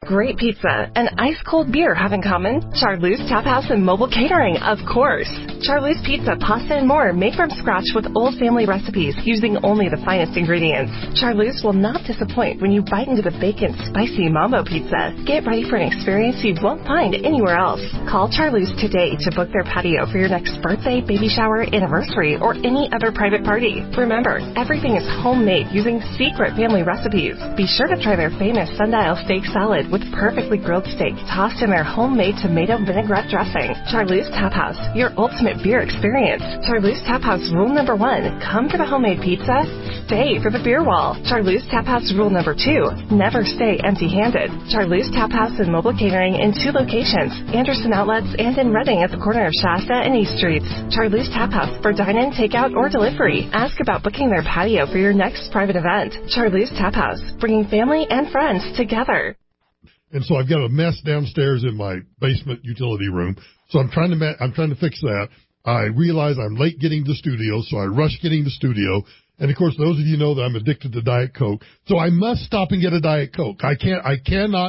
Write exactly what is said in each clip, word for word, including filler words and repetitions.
Great pizza and ice-cold beer have in common? Charlie's Tap House and Mobile Catering, of course. Charlie's Pizza, pasta, and more made from scratch with old family recipes using only the finest ingredients. Charlie's will not disappoint when you bite into the bacon spicy mambo pizza. Get ready for an experience you won't find anywhere else. Call Charlie's today to book their patio for your next birthday, baby shower, anniversary, or any other private party. Remember, everything is homemade using secret family recipes. Be sure to try their famous sundial steak salad with perfectly grilled steak tossed in their homemade tomato vinaigrette dressing. Charlie's Tap House, your ultimate beer experience. Charlie's Tap House rule number one, come for the homemade pizza, stay for the beer wall. Charlie's Tap House rule number two, never stay empty-handed. Charlie's Tap House and Mobile Catering in two locations, Anderson Outlets and in Reading at the corner of Shasta and East Streets. Charlie's Tap House for dine-in, takeout, or delivery. Ask about booking their patio for your next private event. Charlie's Tap House, bringing family and friends together. And so I've got a mess downstairs in my basement utility room. So I'm trying to ma- I'm trying to fix that. I realize I'm late getting to the studio, so I rush getting to the studio. And of course, those of you know that I'm addicted to Diet Coke, so I must stop and get a Diet Coke. I can't. I cannot.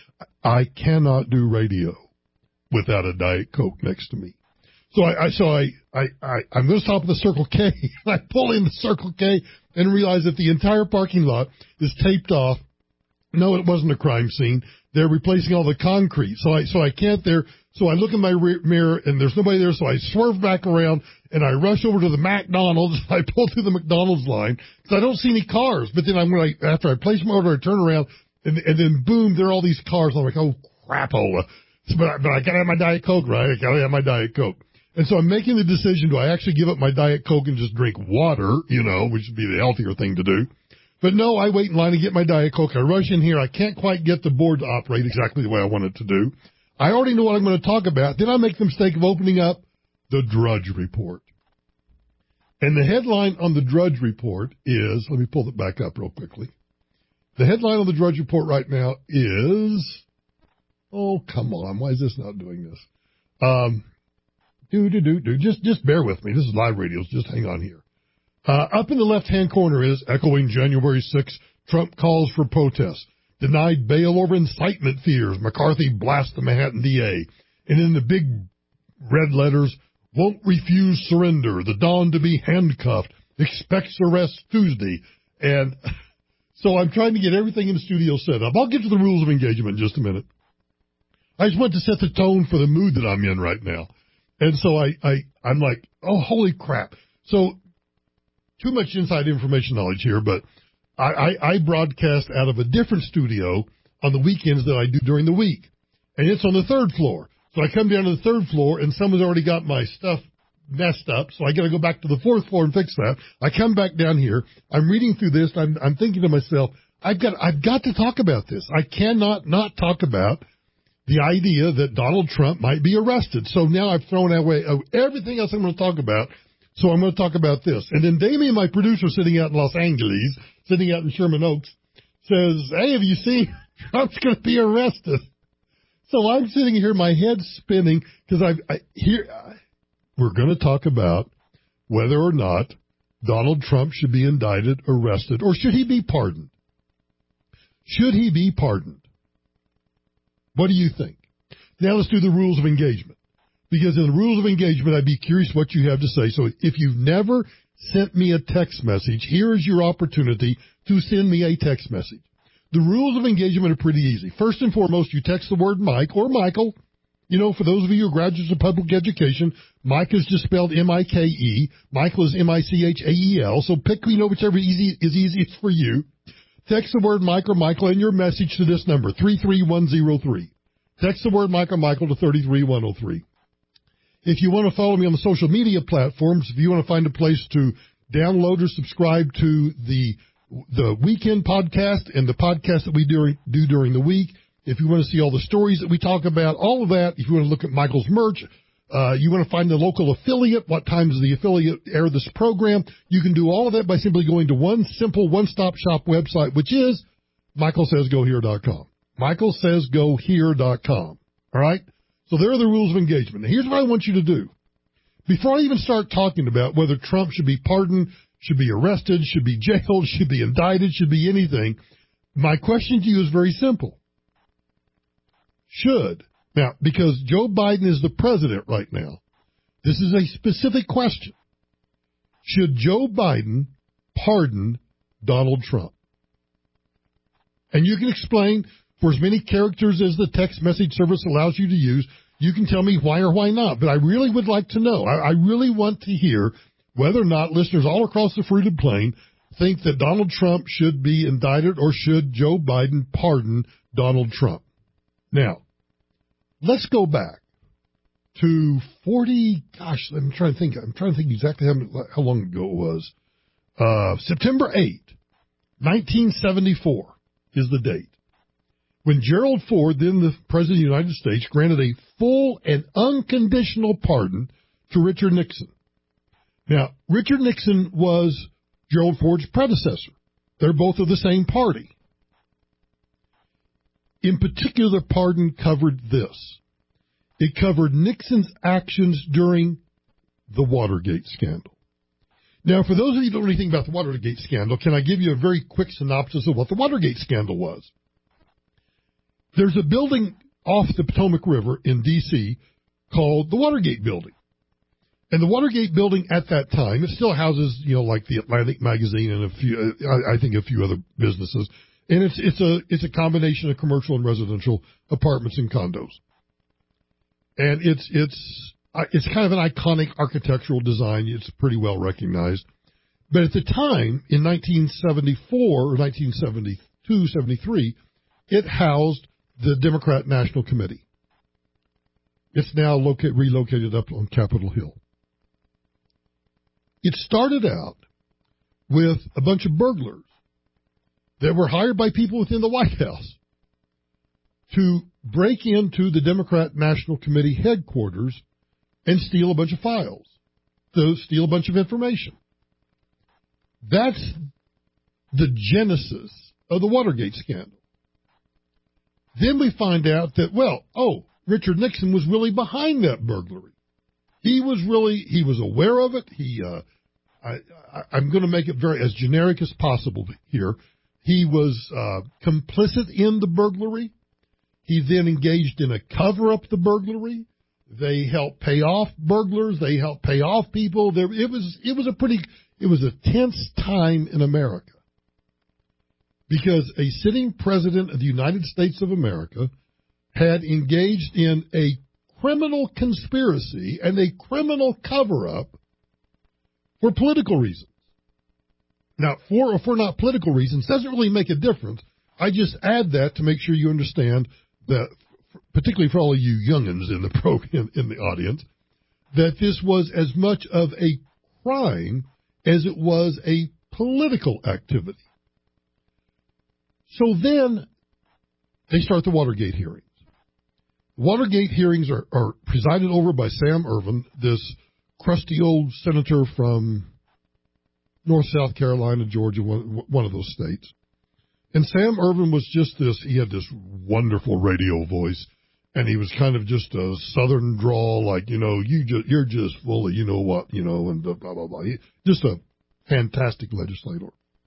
I cannot do radio without a Diet Coke next to me. So I, I so I, I, I I'm going to stop at the Circle K. I pull in the Circle K and realize that the entire parking lot is taped off. No, it wasn't a crime scene. They're replacing all the concrete. So I, so I can't there. So I look in my rear mirror and there's nobody there. So I swerve back around and I rush over to the McDonald's. I pull through the McDonald's line because I don't see any cars. But then I'm like, after I place my order, I turn around and, and then boom, there are all these cars. I'm like, oh crapola. So, but I, but I gotta have my Diet Coke, right? I gotta have my Diet Coke. And so I'm making the decision. Do I actually give up my Diet Coke and just drink water, you know, which would be the healthier thing to do? But no, I wait in line to get my Diet Coke. I rush in here. I can't quite get the board to operate exactly the way I want it to do. I already know what I'm going to talk about. Then I make the mistake of opening up the Drudge Report. And the headline on the Drudge Report is, let me pull it back up real quickly. The headline on the Drudge Report right now is, oh, come on. Why is this not doing this? Um, do, do, do, do. Just, just bear with me. This is live radio. So just hang on here. Uh, up in the left-hand corner is, echoing January sixth, Trump calls for protests. Denied bail over incitement fears. McCarthy blasts the Manhattan D A. And in the big red letters, won't refuse surrender. The Don to be handcuffed. Expects arrest Tuesday. And so I'm trying to get everything in the studio set up. I'll get to the rules of engagement in just a minute. I just want to set the tone for the mood that I'm in right now. And so I, I, I'm like, oh, holy crap. So, too much inside information knowledge here, but I, I, I broadcast out of a different studio on the weekends than I do during the week. And it's on the third floor. So I come down to the third floor and someone's already got my stuff messed up. So I got to go back to the fourth floor and fix that. I come back down here. I'm reading through this. I'm, I'm thinking to myself, I've got, I've got to talk about this. I cannot not talk about the idea that Donald Trump might be arrested. So now I've thrown away everything else I'm going to talk about. So I'm going to talk about this. And then Damien, my producer, sitting out in Los Angeles, sitting out in Sherman Oaks, says, hey, have you seen Trump's going to be arrested? So I'm sitting here, my head's spinning, because I've, I, here, we're going to talk about whether or not Donald Trump should be indicted, arrested, or should he be pardoned? Should he be pardoned? What do you think? Now let's do the rules of engagement. Because in the rules of engagement, I'd be curious what you have to say. So if you've never sent me a text message, here is your opportunity to send me a text message. The rules of engagement are pretty easy. First and foremost, you text the word Mike or Michael. You know, for those of you who are graduates of public education, Mike is just spelled M I K E. Michael is M I C H A E L. So pick, you know, whichever easy, is easiest for you. Text the word Mike or Michael and your message to this number, three three one zero three. Text the word Mike or Michael to three three one zero three. If you want to follow me on the social media platforms, if you want to find a place to download or subscribe to the the weekend podcast and the podcast that we do, do during the week, if you want to see all the stories that we talk about, all of that, if you want to look at Michael's merch, uh, you want to find the local affiliate, what time does the affiliate air this program, you can do all of that by simply going to one simple one-stop shop website, which is michael says go here dot com. michael says go here dot com. All right? So there are the rules of engagement. Now, here's what I want you to do. Before I even start talking about whether Trump should be pardoned, should be arrested, should be jailed, should be indicted, should be anything, my question to you is very simple. should, now, because Joe Biden is the president right now, this is a specific question. Should Joe Biden pardon Donald Trump? And you can explain for as many characters as the text message service allows you to use. You can tell me why or why not. But I really would like to know. I, I really want to hear whether or not listeners all across the fruited plain think that Donald Trump should be indicted or should Joe Biden pardon Donald Trump. Now, let's go back to forty, gosh, I'm trying to think, I'm trying to think exactly how, how long ago it was. Uh, September eighth, nineteen seventy-four is the date, when Gerald Ford, then the President of the United States, granted a full and unconditional pardon to Richard Nixon. Now, Richard Nixon was Gerald Ford's predecessor. They're both of the same party. In particular, the pardon covered this. It covered Nixon's actions during the Watergate scandal. Now, for those of you who don't know anything about the Watergate scandal, can I give you a very quick synopsis of what the Watergate scandal was? There's a building off the Potomac River in D C called the Watergate Building. And the Watergate Building at that time, it still houses, you know, like the Atlantic Magazine and a few, I think a few other businesses. And it's, it's a, it's a combination of commercial and residential apartments and condos. And it's, it's, it's kind of an iconic architectural design. It's pretty well recognized. But at the time, in nineteen seventy-four or nineteen seventy-two, seventy-three, it housed the Democrat National Committee. It's now located, relocated up on Capitol Hill. It started out with a bunch of burglars that were hired by people within the White House to break into the Democrat National Committee headquarters and steal a bunch of files, to steal a bunch of information. That's the genesis of the Watergate scandal. Then we find out that, well, oh, Richard Nixon was really behind that burglary. He was really, he was aware of it. He, uh, I, I, I'm going to make it very as generic as possible here. He was uh, complicit in the burglary. He then engaged in a cover-up the burglary. They helped pay off burglars. They helped pay off people. There, it was, it was a pretty, it was a tense time in America because a sitting president of the United States of America had engaged in a criminal conspiracy and a criminal cover-up for political reasons. Now, for or for not political reasons doesn't really make a difference. I just add that to make sure you understand that, particularly for all of you youngins in the program, in the audience, that this was as much of a crime as it was a political activity. So then they start the Watergate hearings. Watergate hearings are, are presided over by Sam Ervin, this crusty old senator from North, South Carolina, Georgia, one, one of those states. And Sam Ervin was just this, he had this wonderful radio voice, and he was kind of just a southern drawl, like, you know, you just, you're just full of, you know what, you know, and blah, blah, blah. He, just a fantastic legislator.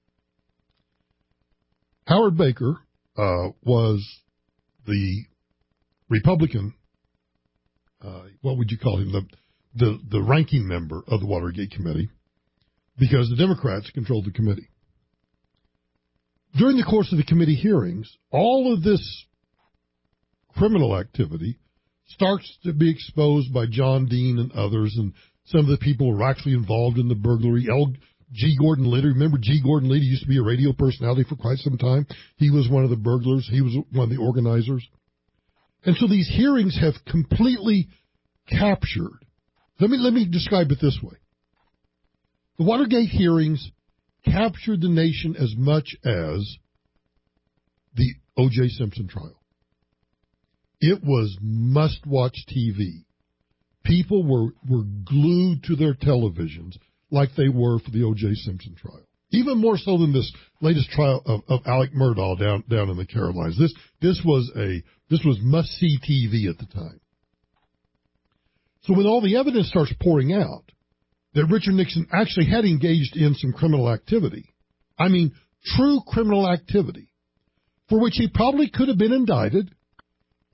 Howard Baker uh, was the Republican, uh, what would you call him, the, the, the ranking member of the Watergate Committee, because the Democrats controlled the committee. During the course of the committee hearings, all of this criminal activity starts to be exposed by John Dean and others, and some of the people who were actually involved in the burglary. L. G. Gordon Liddy, remember G. Gordon Liddy used to be a radio personality for quite some time. He was one of the burglars. He was one of the organizers. And so these hearings have completely captured. Let me, let me describe it this way. The Watergate hearings captured the nation as much as the O J. Simpson trial. It was must-watch T V. People were, were glued to their televisions like they were for the O J. Simpson trial. Even more so than this latest trial of, of Alec Murdaugh down, down in the Carolinas. This, this was a, this was must-see T V at the time. So when all the evidence starts pouring out that Richard Nixon actually had engaged in some criminal activity, I mean, true criminal activity, for which he probably could have been indicted,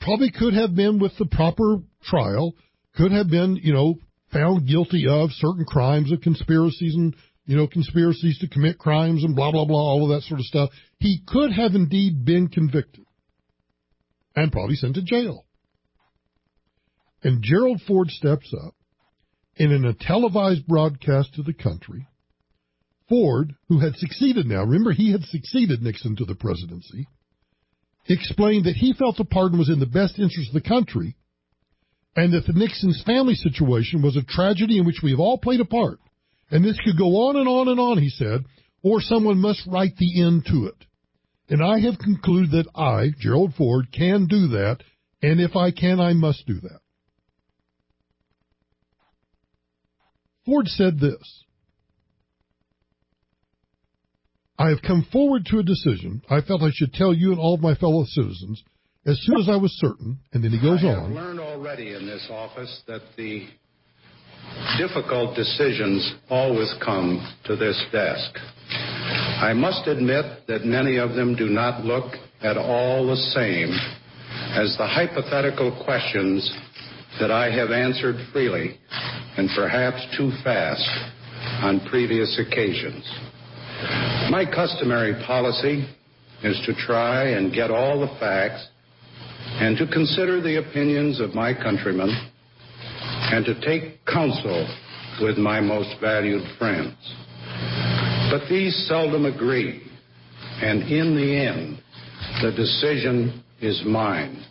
probably could have been with the proper trial, could have been, you know, found guilty of certain crimes of conspiracies and, you know, conspiracies to commit crimes and blah, blah, blah, all of that sort of stuff. He could have indeed been convicted and probably sent to jail. And Gerald Ford steps up, and in a televised broadcast to the country, Ford, who had succeeded now, remember he had succeeded Nixon to the presidency, explained that he felt the pardon was in the best interest of the country and that the Nixon's family situation was a tragedy in which we have all played a part. And this could go on and on and on, he said, or someone must write the end to it. And I have concluded that I, Gerald Ford, can do that, and if I can, I must do that. Ford said this: I have come forward to a decision I felt I should tell you and all of my fellow citizens as soon as I was certain, and then he goes on. I have learned already in this office that the difficult decisions always come to this desk. I must admit that many of them do not look at all the same as the hypothetical questions that I have answered freely and perhaps too fast on previous occasions. My customary policy is to try and get all the facts and to consider the opinions of my countrymen and to take counsel with my most valued friends. But these seldom agree, and in the end, the decision is mine.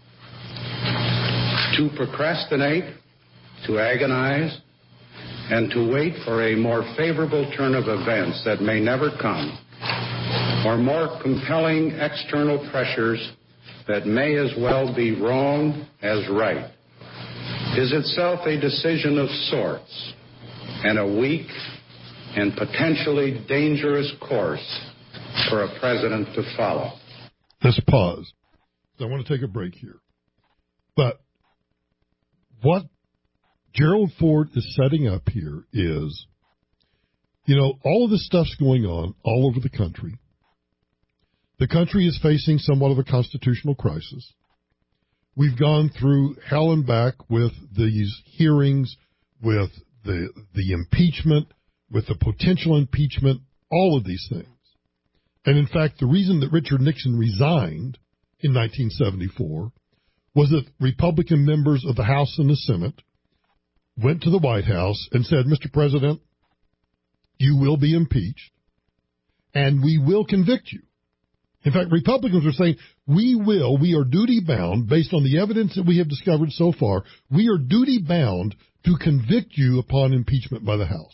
To procrastinate, to agonize, and to wait for a more favorable turn of events that may never come, or more compelling external pressures that may as well be wrong as right, is itself a decision of sorts and a weak and potentially dangerous course for a president to follow. Let's pause. I want to take a break here. But what Gerald Ford is setting up here is, you know, all of this stuff's going on all over the country. The country is facing somewhat of a constitutional crisis. We've gone through hell and back with these hearings, with the the impeachment, with the potential impeachment, all of these things. And in fact, the reason that Richard Nixon resigned in nineteen seventy-four was that Republican members of the House and the Senate went to the White House and said, Mister President, you will be impeached, and we will convict you. In fact, Republicans are saying, we will, we are duty-bound, based on the evidence that we have discovered so far, we are duty-bound to convict you upon impeachment by the House.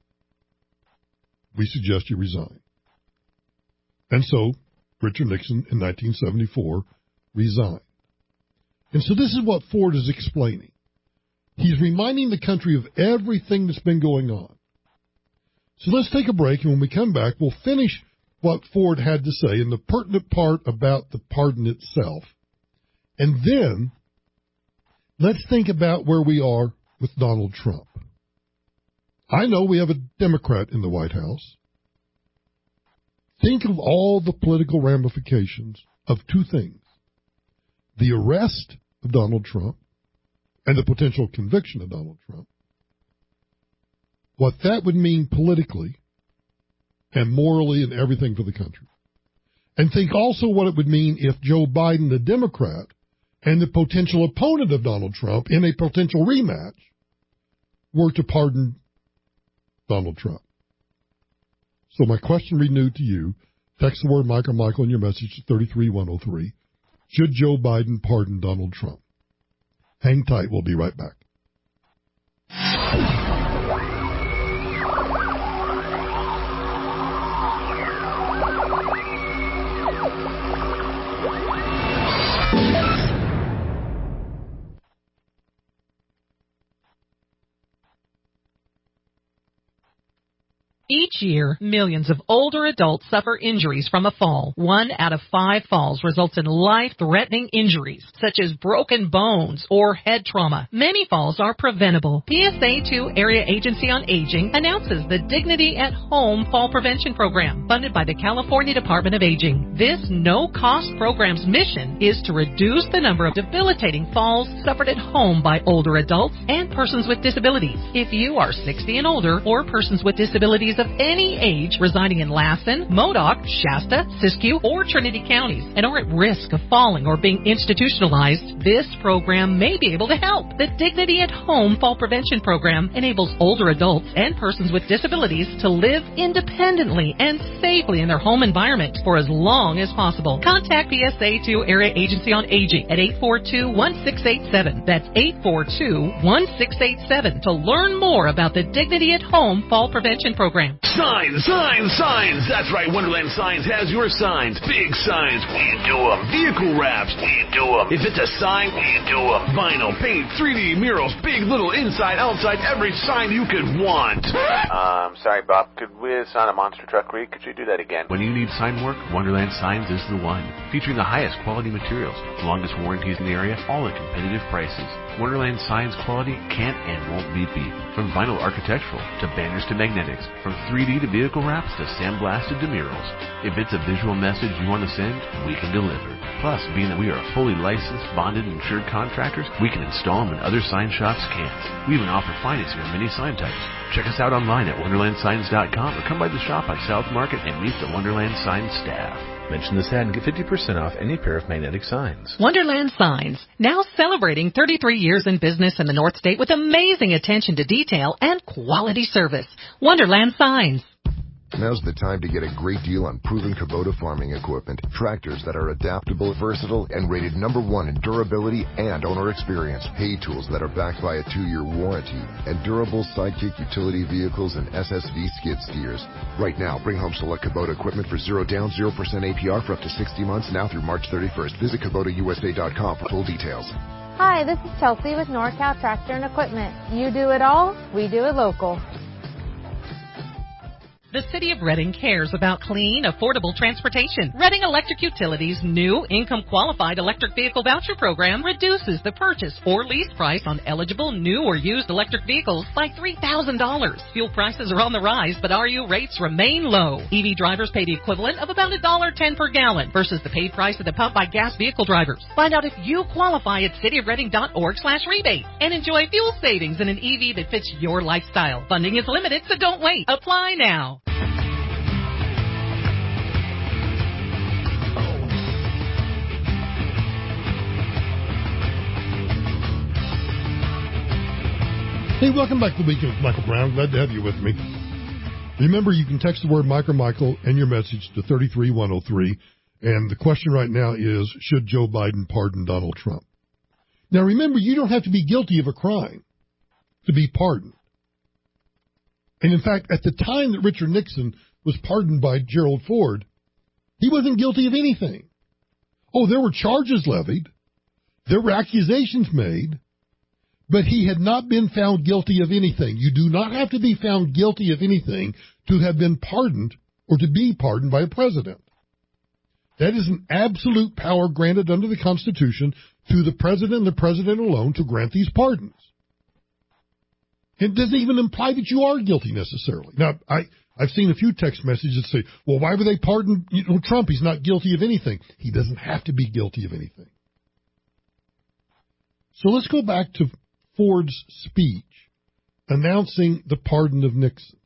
We suggest you resign. And so, Richard Nixon in nineteen seventy-four resigned. And so this is what Ford is explaining. He's reminding the country of everything that's been going on. So let's take a break, and when we come back, we'll finish what Ford had to say and the pertinent part about the pardon itself. And then let's think about where we are with Donald Trump. I know we have a Democrat in the White House. Think of all the political ramifications of two things: the arrest of Donald Trump and the potential conviction of Donald Trump. What that would mean politically and morally and everything for the country. And think also what it would mean if Joe Biden, the Democrat, and the potential opponent of Donald Trump in a potential rematch were to pardon Donald Trump. So my question renewed to you, text the word Michael Michael in your message to three three one oh three. Should Joe Biden pardon Donald Trump? Hang tight. We'll be right back. Each year, millions of older adults suffer injuries from a fall. One out of five falls results in life-threatening injuries, such as broken bones or head trauma. Many falls are preventable. P S A two Area Agency on Aging announces the Dignity at Home Fall Prevention Program, funded by the California Department of Aging. This no-cost program's mission is to reduce the number of debilitating falls suffered at home by older adults and persons with disabilities. If you are sixty and older or persons with disabilities of any age residing in Lassen, Modoc, Shasta, Siskiyou, or Trinity counties and are at risk of falling or being institutionalized, this program may be able to help. The Dignity at Home Fall Prevention Program enables older adults and persons with disabilities to live independently and safely in their home environment for as long as possible. Contact P S A two Area Agency on Aging at eight four two, one six eight seven. That's eight four two, one six eight seven to learn more about the Dignity at Home Fall Prevention Program. Signs, signs, signs. That's right, Wonderland Signs has your signs. Big signs, we do them. Vehicle wraps, we do them. If it's a sign, we do them. Vinyl, paint, three D murals, big, little, inside, outside, every sign you could want. Um, sorry, Bob. Could we sign a monster truck read? Could you do that again? When you need sign work, Wonderland Signs is the one. Featuring the highest quality materials, the longest warranties in the area, all at competitive prices. Wonderland Signs quality can't and won't be beat. From vinyl architectural to banners to magnetics, from three D to vehicle wraps to sandblasted to murals. If it's a visual message you want to send, we can deliver. Plus, being that we are fully licensed, bonded, and insured contractors, we can install them when other sign shops can't. We even offer financing on many sign types. Check us out online at wonderland signs dot com or come by the shop on South Market and meet the Wonderland Signs staff. Mention this ad and get fifty percent off any pair of magnetic signs. Wonderland Signs, now celebrating thirty-three years in business in the North State with amazing attention to detail and quality service. Wonderland Signs. Now's the time to get a great deal on proven Kubota farming equipment. Tractors that are adaptable, versatile, and rated number one in durability and owner experience. Hay tools that are backed by a two-year warranty. And durable Sidekick utility vehicles and S S V skid steers. Right now, bring home select Kubota equipment for zero down, zero percent A P R for up to sixty months now through March thirty-first. Visit Kubota U S A dot com for full details. Hi, this is Chelsea with NorCal Tractor and Equipment. You do it all, we do it local. The City of Reading cares about clean, affordable transportation. Reading Electric Utilities' new income-qualified electric vehicle voucher program reduces the purchase or lease price on eligible new or used electric vehicles by three thousand dollars. Fuel prices are on the rise, but R U rates remain low. E V drivers pay the equivalent of about one dollar ten per gallon versus the paid price at the pump by gas vehicle drivers. Find out if you qualify at city of reading dot org slash rebate and enjoy fuel savings in an E V that fits your lifestyle. Funding is limited, so don't wait. Apply now. Hey, welcome back to the Weekend with Michael Brown. Glad to have you with me. Remember, you can text the word Mike or Michael and your message to thirty-three one oh three. And the question right now is, should Joe Biden pardon Donald Trump? Now, remember, you don't have to be guilty of a crime to be pardoned. And, in fact, at the time that Richard Nixon was pardoned by Gerald Ford, he wasn't guilty of anything. Oh, there were charges levied. There were accusations made. But he had not been found guilty of anything. You do not have to be found guilty of anything to have been pardoned or to be pardoned by a president. That is an absolute power granted under the Constitution to the president and the president alone to grant these pardons. It doesn't even imply that you are guilty necessarily. Now, I, I've seen a few text messages that say, well, why would they pardon you know, Trump? He's not guilty of anything. He doesn't have to be guilty of anything. So let's go back to Ford's speech announcing the pardon of Nixon.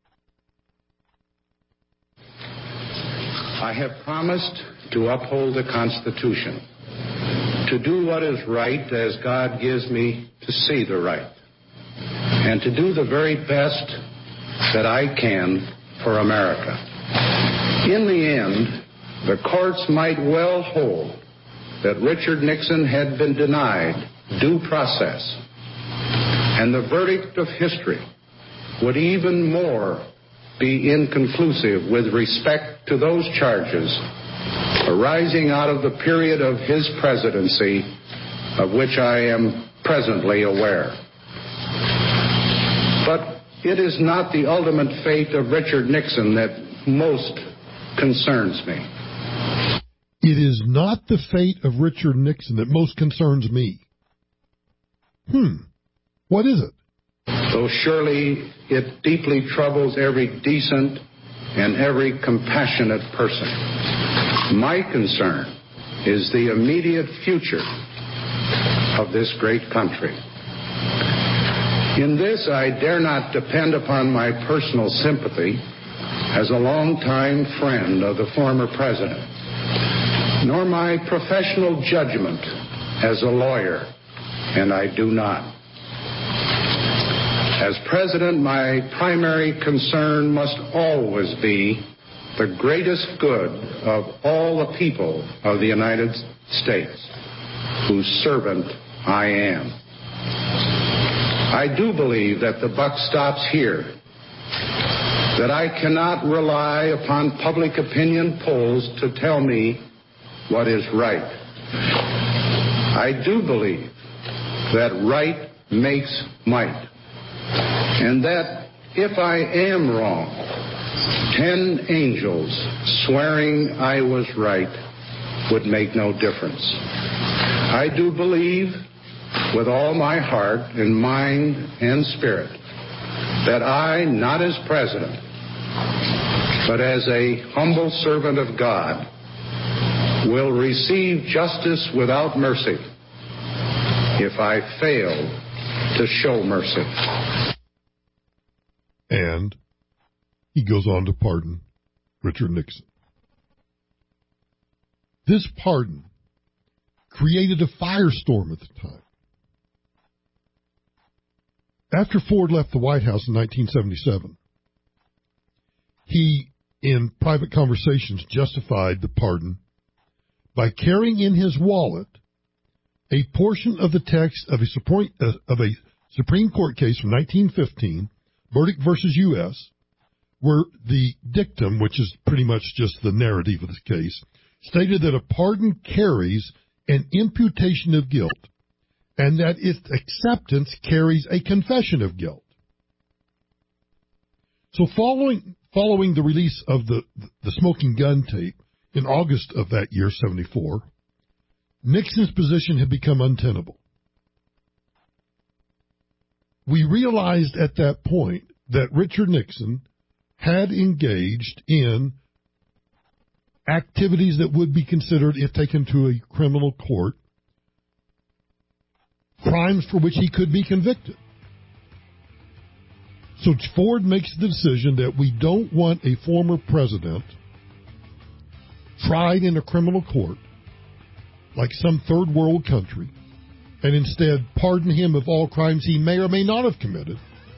I have promised to uphold the Constitution, to do what is right as God gives me to see the right, and to do the very best that I can for America. In the end, the courts might well hold that Richard Nixon had been denied due process, and the verdict of history would even more be inconclusive with respect to those charges arising out of the period of his presidency of which I am presently aware. But it is not the ultimate fate of Richard Nixon that most concerns me. It is not the fate of Richard Nixon that most concerns me. Hmm. What is it? Though surely it deeply troubles every decent and every compassionate person. My concern is the immediate future of this great country. In this, I dare not depend upon my personal sympathy as a longtime friend of the former president, nor my professional judgment as a lawyer, and I do not. As president, my primary concern must always be the greatest good of all the people of the United States, whose servant I am. I do believe that the buck stops here, that I cannot rely upon public opinion polls to tell me what is right. I do believe that right makes might, and that if I am wrong, ten angels swearing I was right would make no difference. I do believe with all my heart and mind and spirit that I, not as president, but as a humble servant of God, will receive justice without mercy if I fail to show mercy. And he goes on to pardon Richard Nixon. This pardon created a firestorm at the time. After Ford left the White House in nineteen seventy-seven, he, in private conversations, justified the pardon by carrying in his wallet a portion of the text of a Supreme, uh, of a Supreme Court case from nineteen fifteen, Burdick versus U S, where the dictum, which is pretty much just the narrative of this case, stated that a pardon carries an imputation of guilt, and that its acceptance carries a confession of guilt. So following following the release of the, the smoking gun tape in August of that year, seventy-four, Nixon's position had become untenable. We realized at that point that Richard Nixon had engaged in activities that would be considered, if taken to a criminal court, crimes for which he could be convicted. So Ford makes the decision that we don't want a former president tried in a criminal court like some third world country, and instead pardon him of all crimes he may or may not have committed,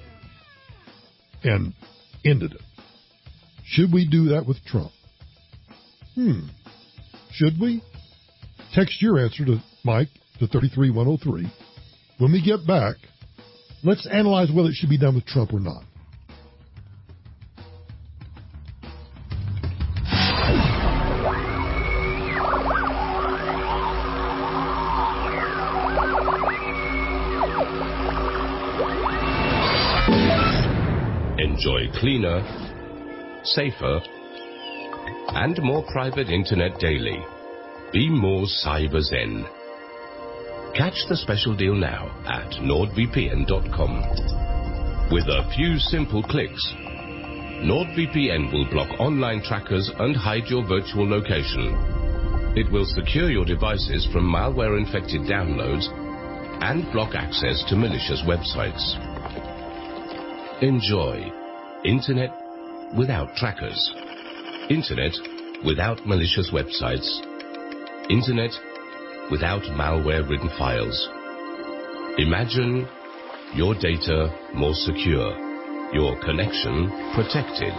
and ended it. Should we do that with Trump? Hmm. Should we? Text your answer to Mike to thirty-three one oh three. When we get back, let's analyze whether it should be done with Trump or not. Enjoy cleaner, safer, and more private internet daily. Be more cyber zen. Catch the special deal now at nord v p n dot com. With a few simple clicks, NordVPN will block online trackers and hide your virtual location. It will secure your devices from malware-infected downloads and block access to malicious websites. Enjoy Internet without trackers. Internet without malicious websites. Internet without malware-ridden files. Imagine your data more secure, your connection protected.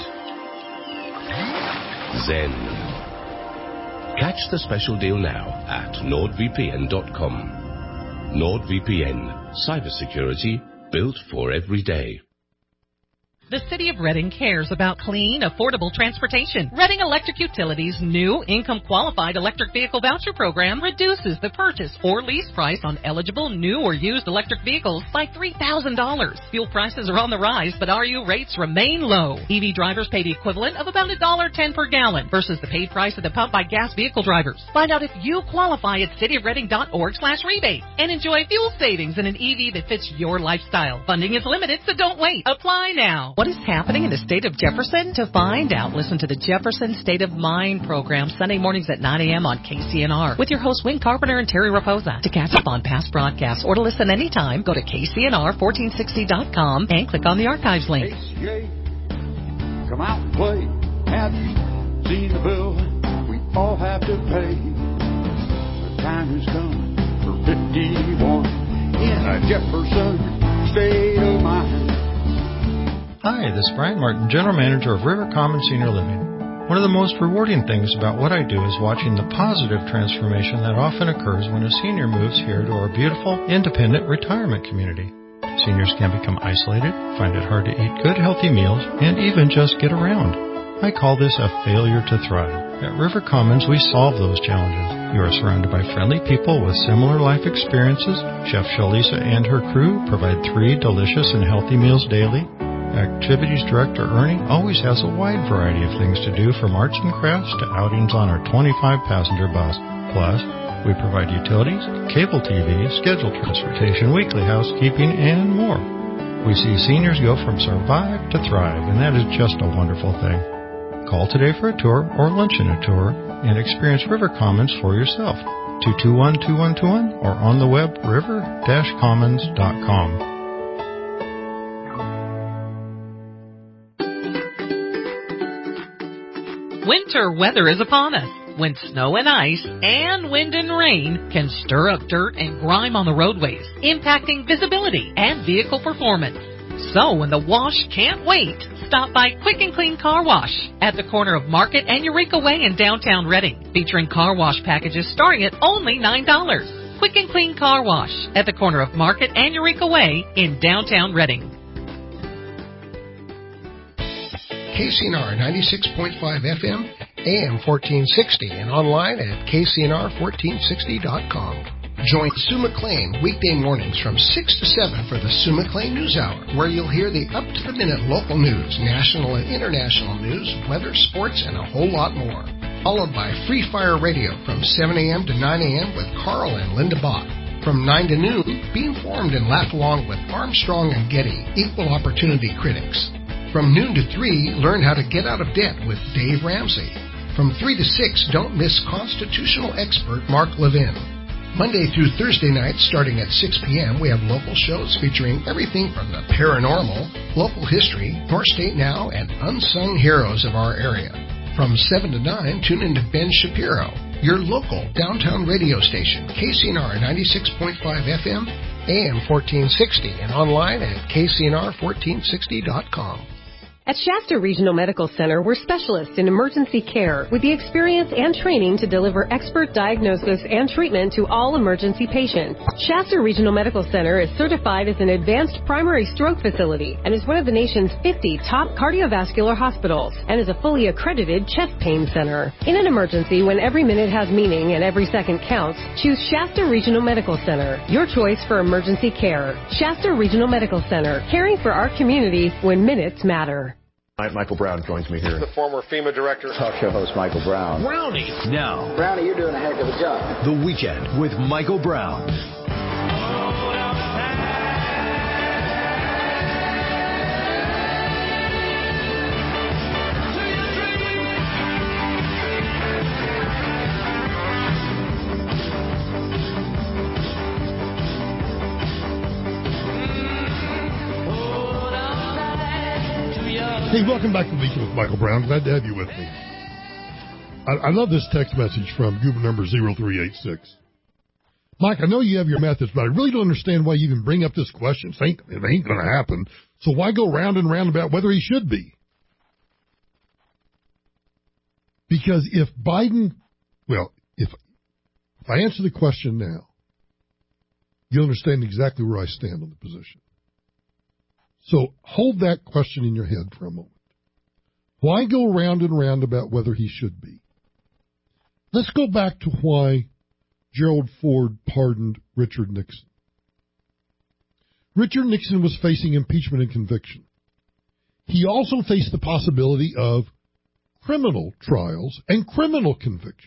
Zen. Catch the special deal now at nord v p n dot com. NordVPN, cybersecurity built for every day. The City of Reading cares about clean, affordable transportation. Reading Electric Utilities' new income-qualified electric vehicle voucher program reduces the purchase or lease price on eligible new or used electric vehicles by three thousand dollars. Fuel prices are on the rise, but R U rates remain low. E V drivers pay the equivalent of about one dollar ten per gallon versus the paid price at the pump by gas vehicle drivers. Find out if you qualify at cityofreading.org slash rebate and enjoy fuel savings in an E V that fits your lifestyle. Funding is limited, so don't wait. Apply now. What is happening in the state of Jefferson? To find out, listen to the Jefferson State of Mind program Sunday mornings at nine a.m. on K C N R with your hosts Wayne Carpenter and Terry Raposa. To catch up on past broadcasts or to listen anytime, go to K C N R fourteen sixty dot com and click on the archives link. H J, come out and play. Have you seen the bill we all have to pay? The time has come for fifty-one in a Jefferson State of Mind. Hi, this is Brian Martin, General Manager of River Commons Senior Living. One of the most rewarding things about what I do is watching the positive transformation that often occurs when a senior moves here to our beautiful, independent retirement community. Seniors can become isolated, find it hard to eat good, healthy meals, and even just get around. I call this a failure to thrive. At River Commons, we solve those challenges. You are surrounded by friendly people with similar life experiences. Chef Shalisa and her crew provide three delicious and healthy meals daily. Activities Director Ernie always has a wide variety of things to do, from arts and crafts to outings on our twenty-five passenger bus. Plus, we provide utilities, cable T V, scheduled transportation, weekly housekeeping, and more. We see seniors go from survive to thrive, and that is just a wonderful thing. Call today for a tour or lunch in a tour and experience River Commons for yourself. two two one, two one two one or on the web river dash commons dot com. Winter weather is upon us, when snow and ice and wind and rain can stir up dirt and grime on the roadways, impacting visibility and vehicle performance. So when the wash can't wait, stop by Quick and Clean Car Wash at the corner of Market and Eureka Way in downtown Reading, featuring car wash packages starting at only nine dollars. Quick and Clean Car Wash at the corner of Market and Eureka Way in downtown Reading. K C N R ninety-six point five F M, A M fourteen sixty, and online at K C N R fourteen sixty dot com. Join Sue McLean weekday mornings from six to seven for the Sue McLean News Hour, where you'll hear the up-to-the-minute local news, national and international news, weather, sports, and a whole lot more. Followed by Free Fire Radio from seven a.m. to nine a.m. with Carl and Linda Bach. From nine to noon, be informed and laugh along with Armstrong and Getty, equal opportunity critics. From noon to three, learn how to get out of debt with Dave Ramsey. From three to six, don't miss constitutional expert Mark Levin. Monday through Thursday nights, starting at six p.m., we have local shows featuring everything from the paranormal, local history, North State Now, and unsung heroes of our area. From seven to nine, tune in to Ben Shapiro, your local downtown radio station, K C N R ninety-six point five F M, A M fourteen sixty, and online at K C N R fourteen sixty dot com. At Shasta Regional Medical Center, we're specialists in emergency care with the experience and training to deliver expert diagnosis and treatment to all emergency patients. Shasta Regional Medical Center is certified as an advanced primary stroke facility and is one of the nation's fifty top cardiovascular hospitals and is a fully accredited chest pain center. In an emergency, when every minute has meaning and every second counts, choose Shasta Regional Medical Center, your choice for emergency care. Shasta Regional Medical Center, caring for our community when minutes matter. Michael Brown joins me here. The former FEMA director. Talk show host Michael Brown. Brownie. Now. Brownie, you're doing a heck of a job. The Weekend with Michael Brown. Hey, welcome back to the Weekend with Michael Brown. Glad to have you with me. I, I love this text message from Goober number zero three eight six. Mike, I know you have your methods, but I really don't understand why you even bring up this question. It ain't, it ain't going to happen. So why go round and round about whether he should be? Because if Biden, well, if, if I answer the question now, you'll understand exactly where I stand on the position. So hold that question in your head for a moment. Why go round and round about whether he should be? Let's go back to why Gerald Ford pardoned Richard Nixon. Richard Nixon was facing impeachment and conviction. He also faced the possibility of criminal trials and criminal convictions.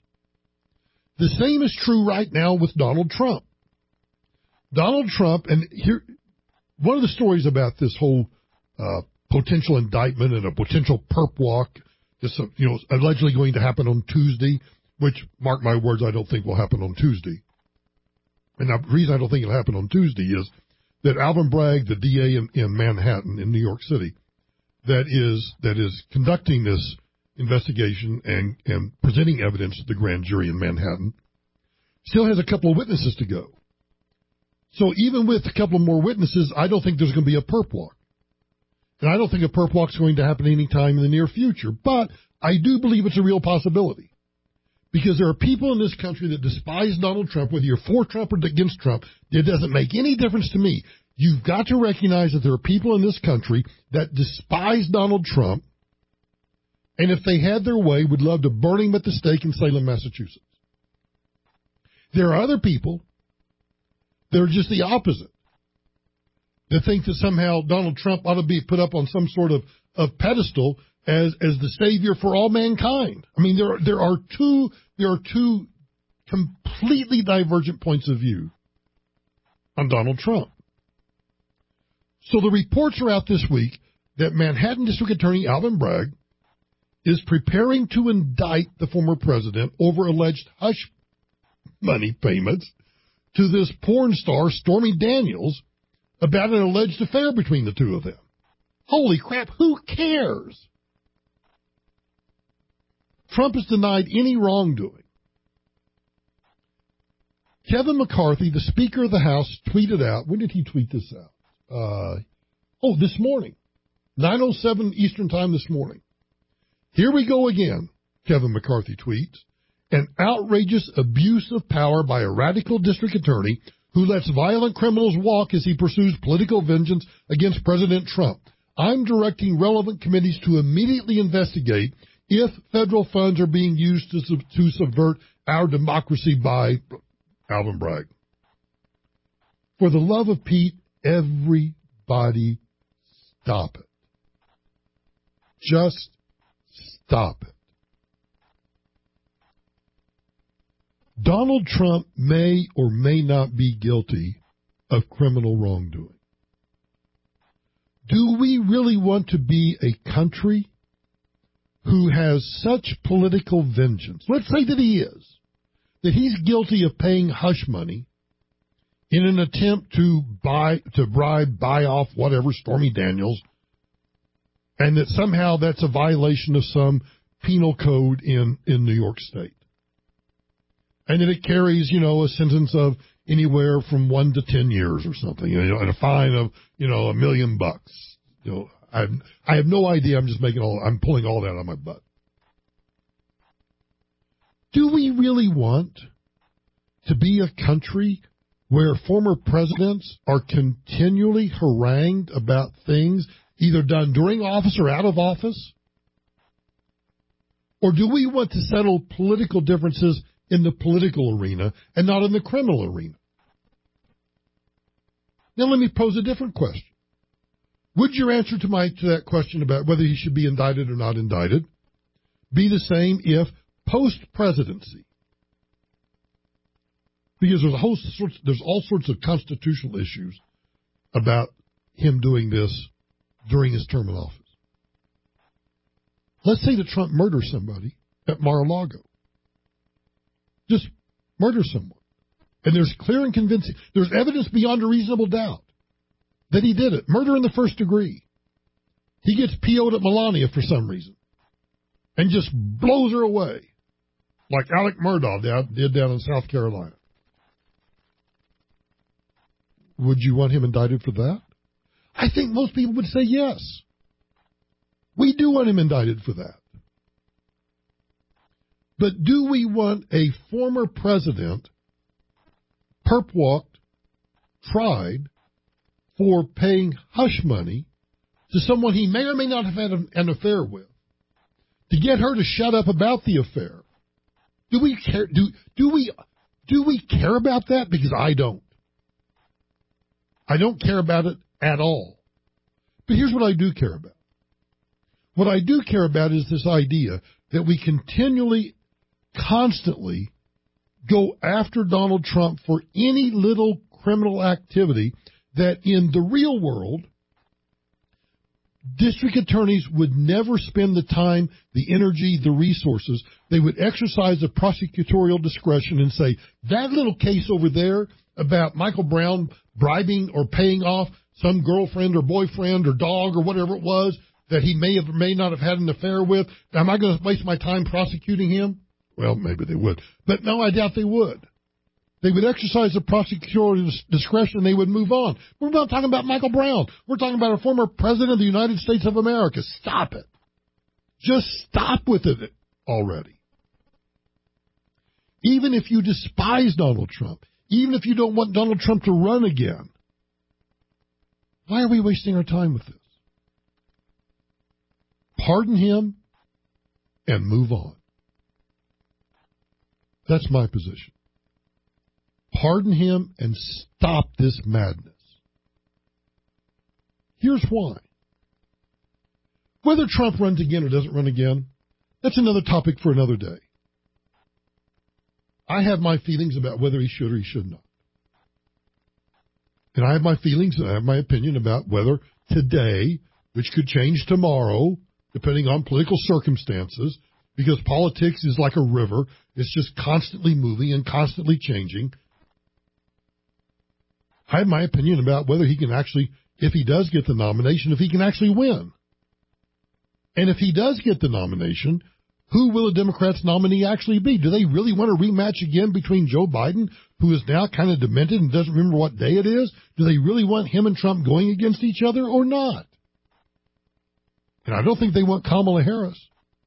The same is true right now with Donald Trump. Donald Trump, and here, one of the stories about this whole uh, potential indictment and a potential perp walk, this, uh, you know, allegedly going to happen on Tuesday, which, mark my words, I don't think will happen on Tuesday. And the reason I don't think it'll happen on Tuesday is that Alvin Bragg, the D A in, in Manhattan, in New York City, that is that is conducting this investigation and, and presenting evidence to the grand jury in Manhattan, still has a couple of witnesses to go. So even with a couple of more witnesses, I don't think there's going to be a perp walk. And I don't think a perp walk is going to happen anytime in the near future. But I do believe it's a real possibility. Because there are people in this country that despise Donald Trump, whether you're for Trump or against Trump, it doesn't make any difference to me. You've got to recognize that there are people in this country that despise Donald Trump, and if they had their way, would love to burn him at the stake in Salem, Massachusetts. There are other people that are just the opposite, that think that somehow Donald Trump ought to be put up on some sort of, of pedestal as as the savior for all mankind. I mean, there are, there are two there are two completely divergent points of view on Donald Trump. So the reports are out this week that Manhattan District Attorney Alvin Bragg is preparing to indict the former president over alleged hush money payments to this porn star Stormy Daniels about an alleged affair between the two of them. Holy crap, who cares? Trump has denied any wrongdoing. Kevin McCarthy, the Speaker of the House, tweeted out, when did he tweet this out? Uh, oh, this morning, nine oh seven Eastern Time this morning. Here we go again, Kevin McCarthy tweets, an outrageous abuse of power by a radical district attorney who lets violent criminals walk as he pursues political vengeance against President Trump. I'm directing relevant committees to immediately investigate if federal funds are being used to, sub- to subvert our democracy by Alvin Bragg. For the love of Pete, everybody stop it. Just stop it. Donald Trump may or may not be guilty of criminal wrongdoing. Do we really want to be a country who has such political vengeance? Let's say that he is, that he's guilty of paying hush money in an attempt to buy, to bribe, buy off whatever, Stormy Daniels, and that somehow that's a violation of some penal code in, in New York State. And that it carries, you know, a sentence of anywhere from one to ten years or something, you know, and a fine of, you know, a million bucks. You know, I I have no idea. I'm just making all, I'm pulling all that out of my butt. Do we really want to be a country where former presidents are continually harangued about things either done during office or out of office? Or do we want to settle political differences in the political arena and not in the criminal arena? Now let me pose a different question. Would your answer to my to that question about whether he should be indicted or not indicted be the same if post-presidency? Because there's a whole sorts, there's all sorts of constitutional issues about him doing this during his term in office. Let's say that Trump murders somebody at Mar-a-Lago. Just murder someone. And there's clear and convincing, there's evidence beyond a reasonable doubt that he did it. Murder in the first degree. He gets P O'd at Melania for some reason and just blows her away like Alec Murdaugh did down in South Carolina. Would you want him indicted for that? I think most people would say yes. We do want him indicted for that. But do we want a former president perp walked, tried, for paying hush money to someone he may or may not have had an affair with to get her to shut up about the affair. Do we care? Do do we do we care about that? Because I don't. I don't care about it at all. But here's what I do care about. What I do care about is this idea that we continually, constantly go after Donald Trump for any little criminal activity that in the real world, district attorneys would never spend the time, the energy, the resources. They would exercise the prosecutorial discretion and say, that little case over there about Michael Brown bribing or paying off some girlfriend or boyfriend or dog or whatever it was that he may have may not have had an affair with, am I going to waste my time prosecuting him? Well, maybe they would. But no, I doubt they would. They would exercise the prosecutorial discretion and they would move on. We're not talking about Michael Brown. We're talking about a former president of the United States of America. Stop it. Just stop with it already. Even if you despise Donald Trump, even if you don't want Donald Trump to run again, why are we wasting our time with this? Pardon him and move on. That's my position. Pardon him and stop this madness. Here's why. Whether Trump runs again or doesn't run again, that's another topic for another day. I have my feelings about whether he should or he should not. And I have my feelings and I have my opinion about whether today, which could change tomorrow, depending on political circumstances, because politics is like a river. It's just constantly moving and constantly changing. I have my opinion about whether he can actually, if he does get the nomination, if he can actually win. And if he does get the nomination, who will the Democrats' nominee actually be? Do they really want a rematch again between Joe Biden, who is now kind of demented and doesn't remember what day it is? Do they really want him and Trump going against each other or not? And I don't think they want Kamala Harris.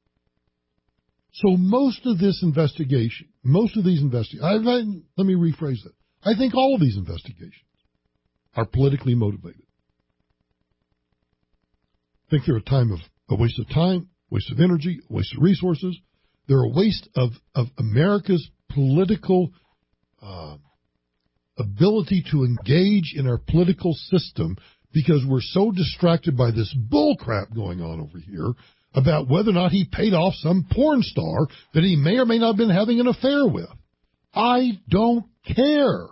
So most of this investigation, most of these investigations, let me rephrase that. I think all of these investigations are politically motivated. I think they're a time of a waste of time, waste of energy, waste of resources. They're a waste of, of America's political uh, ability to engage in our political system because we're so distracted by this bull crap going on over here about whether or not he paid off some porn star that he may or may not have been having an affair with. I don't care.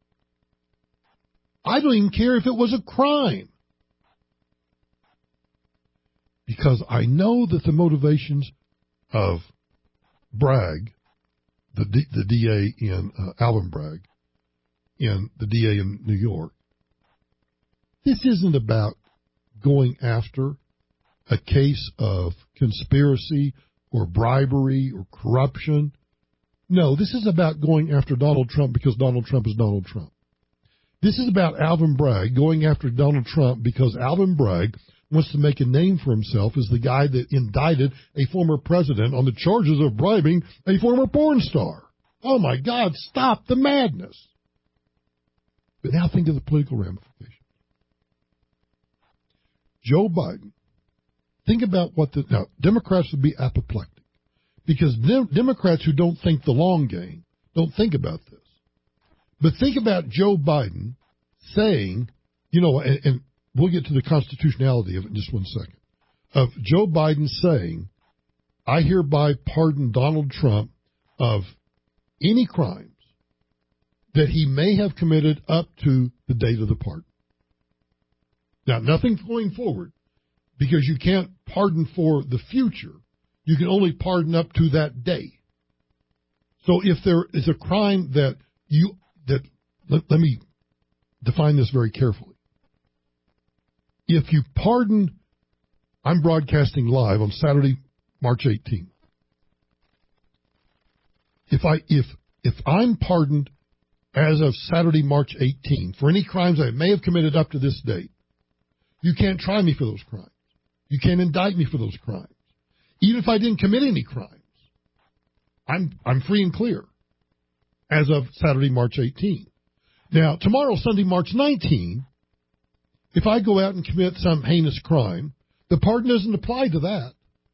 I don't even care if it was a crime. Because I know that the motivations of Bragg, the D, the D A in uh, Alvin Bragg, and the D A in New York, this isn't about going after a case of conspiracy or bribery or corruption. No, this is about going after Donald Trump because Donald Trump is Donald Trump. This is about Alvin Bragg going after Donald Trump because Alvin Bragg wants to make a name for himself as the guy that indicted a former president on the charges of bribing a former porn star. Oh, my God, stop the madness. But now think of the political ramifications. Joe Biden, think about what the... Now, Democrats would be apoplectic because dem- Democrats who don't think the long game don't think about this. But think about Joe Biden saying, you know, and, and we'll get to the constitutionality of it in just one second, of Joe Biden saying, I hereby pardon Donald Trump of any crimes that he may have committed up to the date of the pardon. Now, nothing's going forward because you can't pardon for the future. You can only pardon up to that day. So if there is a crime that you, that, let, let me define this very carefully. If you pardon, I'm broadcasting live on Saturday, March eighteenth. If I, if, if I'm pardoned as of Saturday, March eighteenth for any crimes I may have committed up to this date, you can't try me for those crimes. You can't indict me for those crimes. Even if I didn't commit any crimes, I'm, I'm free and clear as of Saturday, March eighteenth. Now, tomorrow, Sunday, March nineteenth, If I go out and commit some heinous crime, the pardon doesn't apply to that.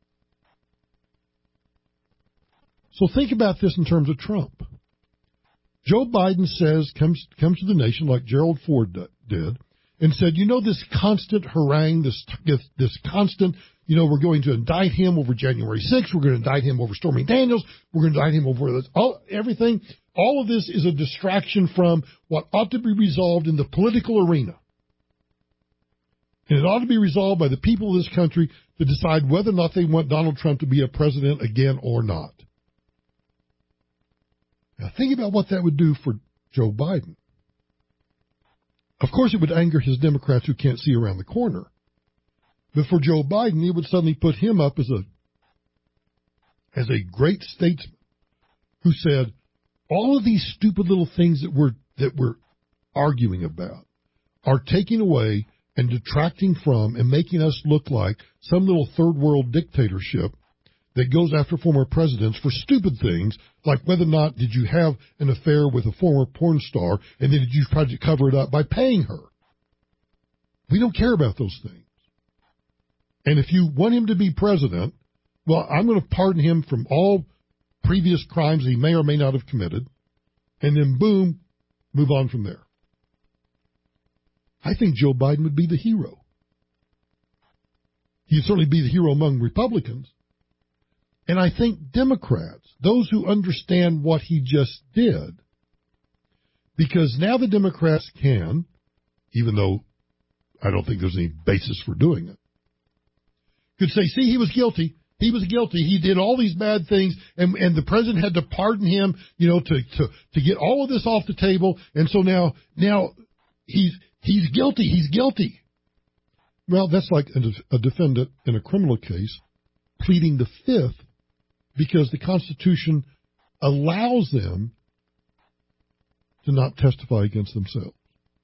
So think about this in terms of Trump. Joe Biden says, comes comes to the nation like Gerald Ford did, and said, you know, this constant harangue, this this constant, you know, we're going to indict him over January sixth, we're going to indict him over Stormy Daniels, we're going to indict him over this, all, everything. All of this is a distraction from what ought to be resolved in the political arena. And it ought to be resolved by the people of this country to decide whether or not they want Donald Trump to be a president again or not. Now, think about what that would do for Joe Biden. Of course, it would anger his Democrats who can't see around the corner. But for Joe Biden, it would suddenly put him up as a as a great statesman who said, all of these stupid little things that we're that we're arguing about are taking away and detracting from and making us look like some little third world dictatorship that goes after former presidents for stupid things, like whether or not did you have an affair with a former porn star, and then did you try to cover it up by paying her? We don't care about those things. And if you want him to be president, well, I'm going to pardon him from all previous crimes he may or may not have committed, and then boom, move on from there. I think Joe Biden would be the hero. He'd certainly be the hero among Republicans. And I think Democrats, those who understand what he just did, because now the Democrats can, even though I don't think there's any basis for doing it, could say, see, he was guilty. He was guilty. He did all these bad things, and, and the president had to pardon him, you know, to, to, to get all of this off the table. And so now, now he's, he's guilty. He's guilty. Well, that's like a, a defendant in a criminal case pleading the fifth because the Constitution allows them to not testify against themselves.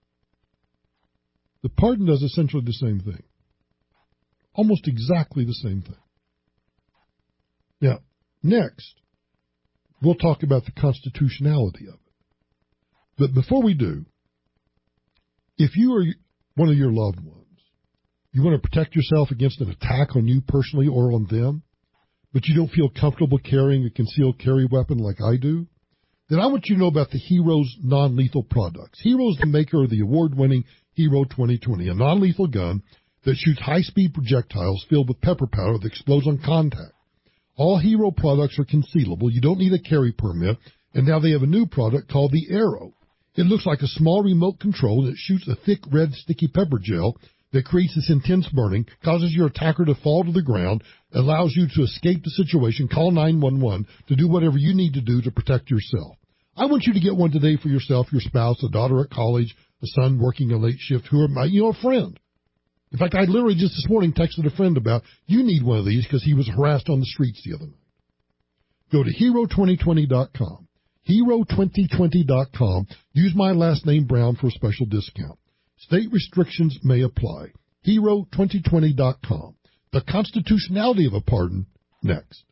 The pardon does essentially the same thing. Almost exactly the same thing. Now, next, we'll talk about the constitutionality of it. But before we do, if you are one of your loved ones, you want to protect yourself against an attack on you personally or on them, but you don't feel comfortable carrying a concealed carry weapon like I do, then I want you to know about the Heroes non-lethal products. Heroes, the maker of the award-winning Hero twenty twenty, a non-lethal gun that shoots high-speed projectiles filled with pepper powder that explodes on contact. All Hero products are concealable. You don't need a carry permit. And now they have a new product called the Arrow. It looks like a small remote control, and it shoots a thick red sticky pepper gel that creates this intense burning, causes your attacker to fall to the ground, allows you to escape the situation, call nine one one to do whatever you need to do to protect yourself. I want you to get one today for yourself, your spouse, a daughter at college, a son working a late shift, who are, you know, a friend. In fact, I literally just this morning texted a friend about, you need one of these because he was harassed on the streets the other night. Go to hero twenty twenty dot com. hero twenty twenty dot com. Use my last name, Brown, for a special discount. State restrictions may apply. hero twenty twenty dot com. The constitutionality of a pardon, next.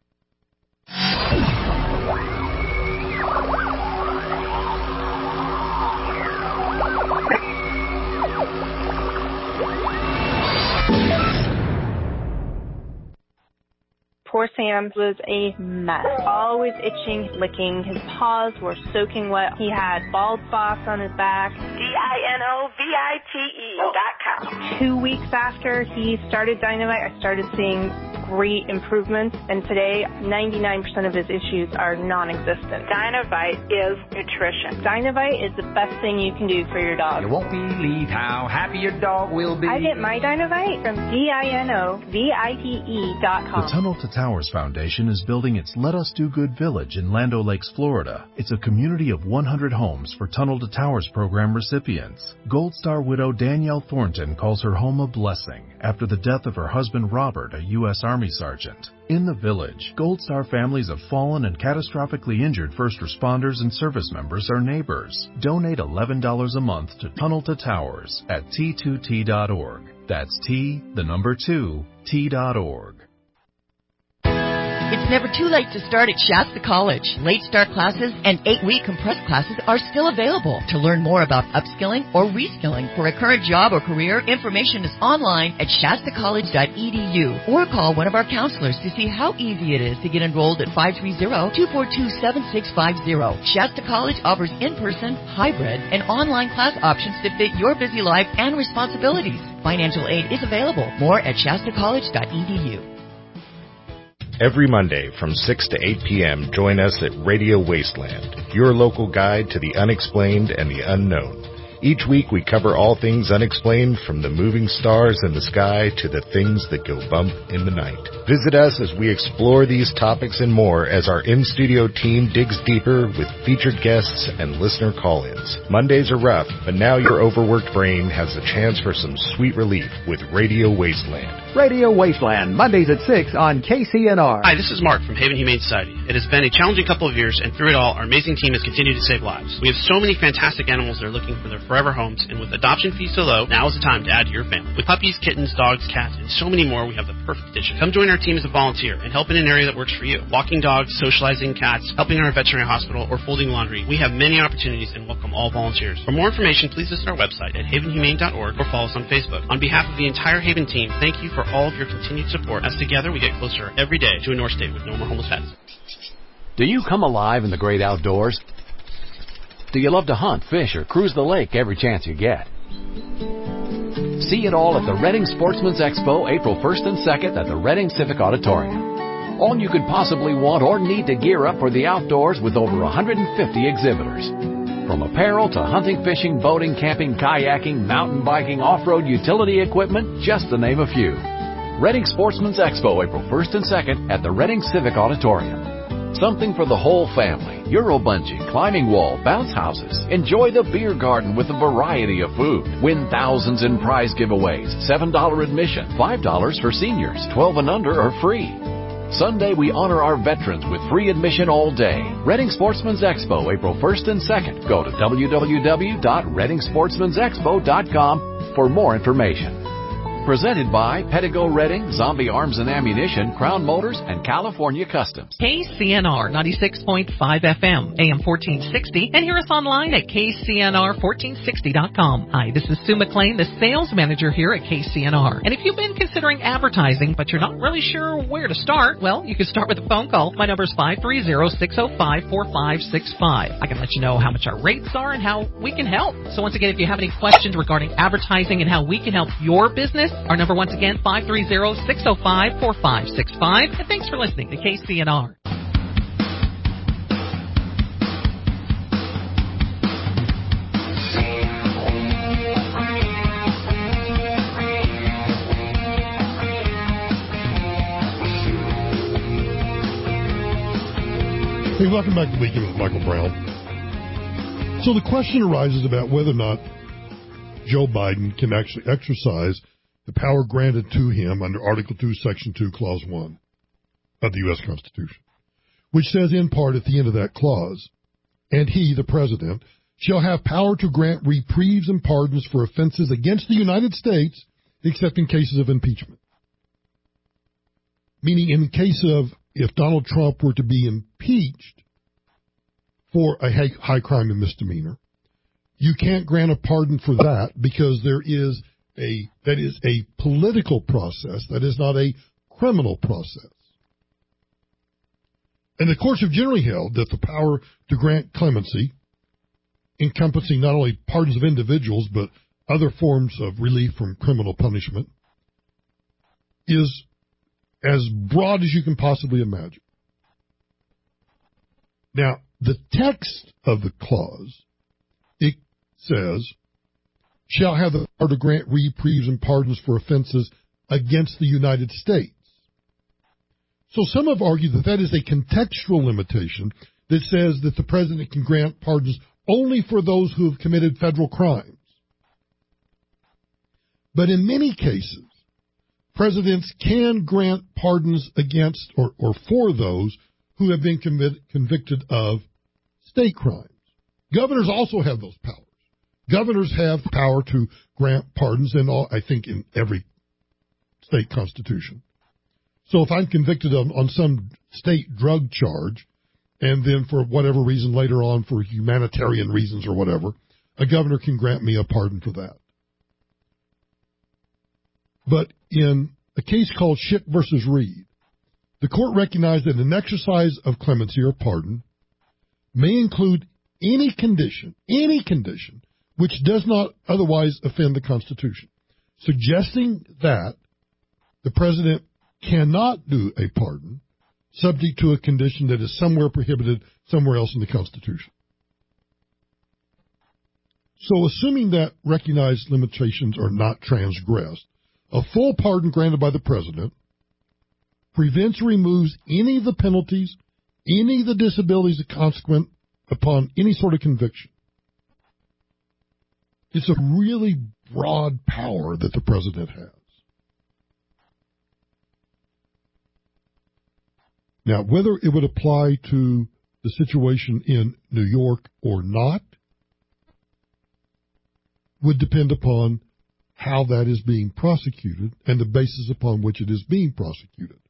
Poor Sam was a mess. Always itching, licking. His paws were soaking wet. He had bald spots on his back. D I N O V I T E dot com. Two weeks after he started Dynavite, I started seeing great improvements. And today, ninety-nine percent of his issues are non-existent. Dynavite is nutrition. Dynavite is the best thing you can do for your dog. You won't believe how happy your dog will be. I get my Dynavite from D I N O V I T E dot com. The Tunnel to Towers Foundation is building its Let Us Do Good Village in Land O'Lakes, Florida. It's a community of one hundred homes for Tunnel to Towers program recipients. Gold Star widow Danielle Thornton calls her home a blessing after the death of her husband Robert, a U S Army sergeant. In the village, Gold Star families of fallen and catastrophically injured first responders and service members are neighbors. Donate eleven dollars a month to Tunnel to Towers at T two T dot org. That's T, the number two, T dot org. It's never never too late to start at Shasta College. Late start classes and eight-week compressed classes are still available. To learn more about upskilling or reskilling for a current job or career, information is online at shasta college dot e d u or call one of our counselors to see how easy it is to get enrolled at five three zero, two four two, seven six five zero. Shasta College offers in-person, hybrid, and online class options to fit your busy life and responsibilities. Financial aid is available. More at shasta college dot e d u. Every Monday from six to eight p.m., join us at Radio Wasteland, your local guide to the unexplained and the unknown. Each week we cover all things unexplained, from the moving stars in the sky to the things that go bump in the night. Visit us as we explore these topics and more as our in-studio team digs deeper with featured guests and listener call-ins. Mondays are rough, but now your overworked brain has a chance for some sweet relief with Radio Wasteland. Radio Wasteland, Mondays at six on K C N R. Hi, this is Mark from Haven Humane Society. It has been a challenging couple of years, and through it all, our amazing team has continued to save lives. We have so many fantastic animals that are looking for their forever homes, and with adoption fees so low, now is the time to add to your family. With puppies, kittens, dogs, cats, and so many more, we have the perfect addition. Come join our team as a volunteer and help in an area that works for you. Walking dogs, socializing cats, helping in our veterinary hospital, or folding laundry. We have many opportunities and welcome all volunteers. For more information, please visit our website at haven humane dot org or follow us on Facebook. On behalf of the entire Haven team, thank you for all of your continued support, as together we get closer every day to a North State with no more homeless pets. Do you come alive in the great outdoors? Do you love to hunt, fish, or cruise the lake every chance you get? See it all at the Reading Sportsman's Expo, April first and second at the Reading Civic Auditorium. All you could possibly want or need to gear up for the outdoors with over one hundred fifty exhibitors. From apparel to hunting, fishing, boating, camping, kayaking, mountain biking, off-road utility equipment, just to name a few. Reading Sportsman's Expo, April first and second at the Reading Civic Auditorium. Something for the whole family. Euro bungee, climbing wall, bounce houses. Enjoy the beer garden with a variety of food. Win thousands in prize giveaways. seven dollars admission, five dollars for seniors. twelve and under are free. Sunday, we honor our veterans with free admission all day. Reading Sportsman's Expo, April first and second. Go to w w w dot reading sportsmans expo dot com for more information. Presented by Pedigo Reading, Zombie Arms and Ammunition, Crown Motors, and California Customs. K C N R ninety-six point five F M, A M fourteen sixty, and hear us online at k c n r fourteen sixty dot com. Hi, this is Sue McLean, the sales manager here at K C N R. And if you've been considering advertising, but you're not really sure where to start, well, you can start with a phone call. My number is five three zero, six zero five, four five six five. I can let you know how much our rates are and how we can help. So once again, if you have any questions regarding advertising and how we can help your business, our number once again, five three zero, six zero five, four five six five. And thanks for listening to K C N R. Hey, welcome back to Weekend with Michael Brown. So the question arises about whether or not Joe Biden can actually exercise the power granted to him under Article two, Section two, Clause one of the U S Constitution, which says in part at the end of that clause, and he, the President, shall have power to grant reprieves and pardons for offenses against the United States, except in cases of impeachment. Meaning in the case of if Donald Trump were to be impeached for a high crime and misdemeanor, you can't grant a pardon for that because there is a that is a political process. That is not a criminal process. And the courts have generally held that the power to grant clemency, encompassing not only pardons of individuals but other forms of relief from criminal punishment, is as broad as you can possibly imagine. Now, the text of the clause, it says, shall have the power to grant reprieves and pardons for offenses against the United States. So some have argued that that is a contextual limitation that says that the president can grant pardons only for those who have committed federal crimes. But in many cases, presidents can grant pardons against or, or for those who have been commit, convicted of state crimes. Governors also have those powers. Governors have the power to grant pardons in all, I think, in every state constitution. So if I'm convicted on, on some state drug charge, and then for whatever reason later on for humanitarian reasons or whatever, a governor can grant me a pardon for that. But in a case called Schick versus Reed, the court recognized that an exercise of clemency or pardon may include any condition, any condition, which does not otherwise offend the Constitution, suggesting that the president cannot do a pardon subject to a condition that is somewhere prohibited somewhere else in the Constitution. So assuming that recognized limitations are not transgressed, a full pardon granted by the president prevents or removes any of the penalties, any of the disabilities consequent upon any sort of conviction. It's a really broad power that the president has. Now, whether it would apply to the situation in New York or not would depend upon how that is being prosecuted and the basis upon which it is being prosecuted.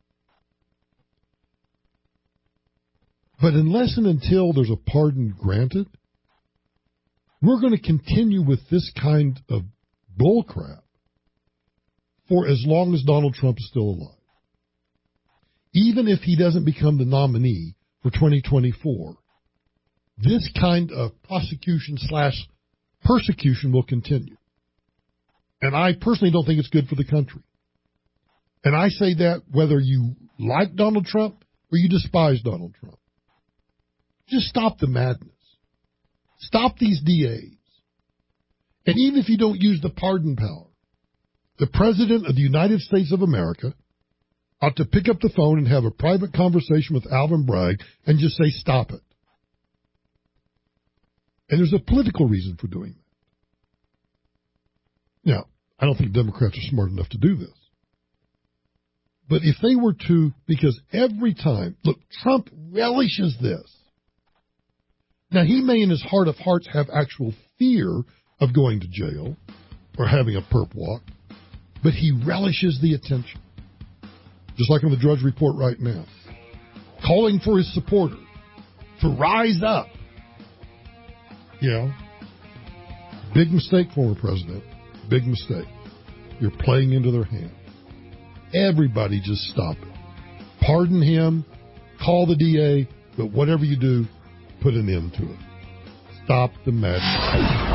But unless and until there's a pardon granted, we're going to continue with this kind of bullcrap for as long as Donald Trump is still alive. Even if he doesn't become the nominee for twenty twenty-four, this kind of prosecution slash persecution will continue. And I personally don't think it's good for the country. And I say that whether you like Donald Trump or you despise Donald Trump. Just stop the madness. Stop these D As. And even if you don't use the pardon power, the President of the United States of America ought to pick up the phone and have a private conversation with Alvin Bragg and just say, stop it. And there's a political reason for doing that. Now, I don't think Democrats are smart enough to do this. But if they were to, because every time, look, Trump relishes this. Now, he may in his heart of hearts have actual fear of going to jail or having a perp walk, but he relishes the attention. Just like on the Drudge Report right now. Calling for his supporters to rise up. You know, big mistake, former president. Big mistake. You're playing into their hands. Everybody just stop it. Pardon him. Call the D A. But whatever you do, put an end to it. Stop the madness.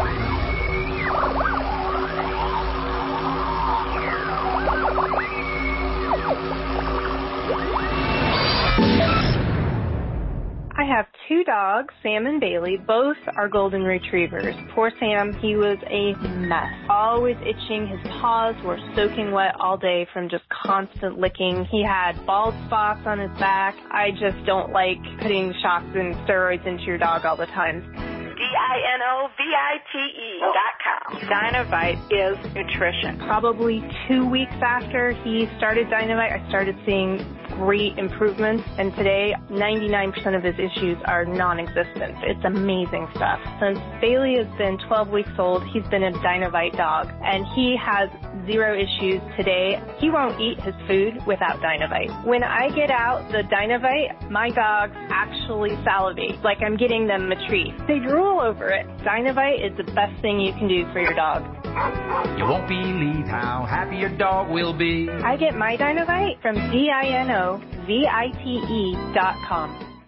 I have two dogs, Sam and Bailey. Both are golden retrievers. Poor Sam, he was a mess. Always itching. His paws were soaking wet all day from just constant licking. He had bald spots on his back. I just don't like putting shots and steroids into your dog all the time. D I N O V I T E dot com. Dynovite is nutrition. Probably two weeks after he started Dynovite, I started seeing great improvements, and today ninety-nine percent of his issues are non-existent. It's amazing stuff. Since Bailey has been twelve weeks old, he's been a Dynovite dog, and he has zero issues today. He won't eat his food without Dynovite. When I get out the Dynovite, my dogs actually salivate, like I'm getting them a treat. They drool over it. Dynovite is the best thing you can do for your dog. You won't believe how happy your dog will be. I get my Dynovite from D I N O V I T E dot com.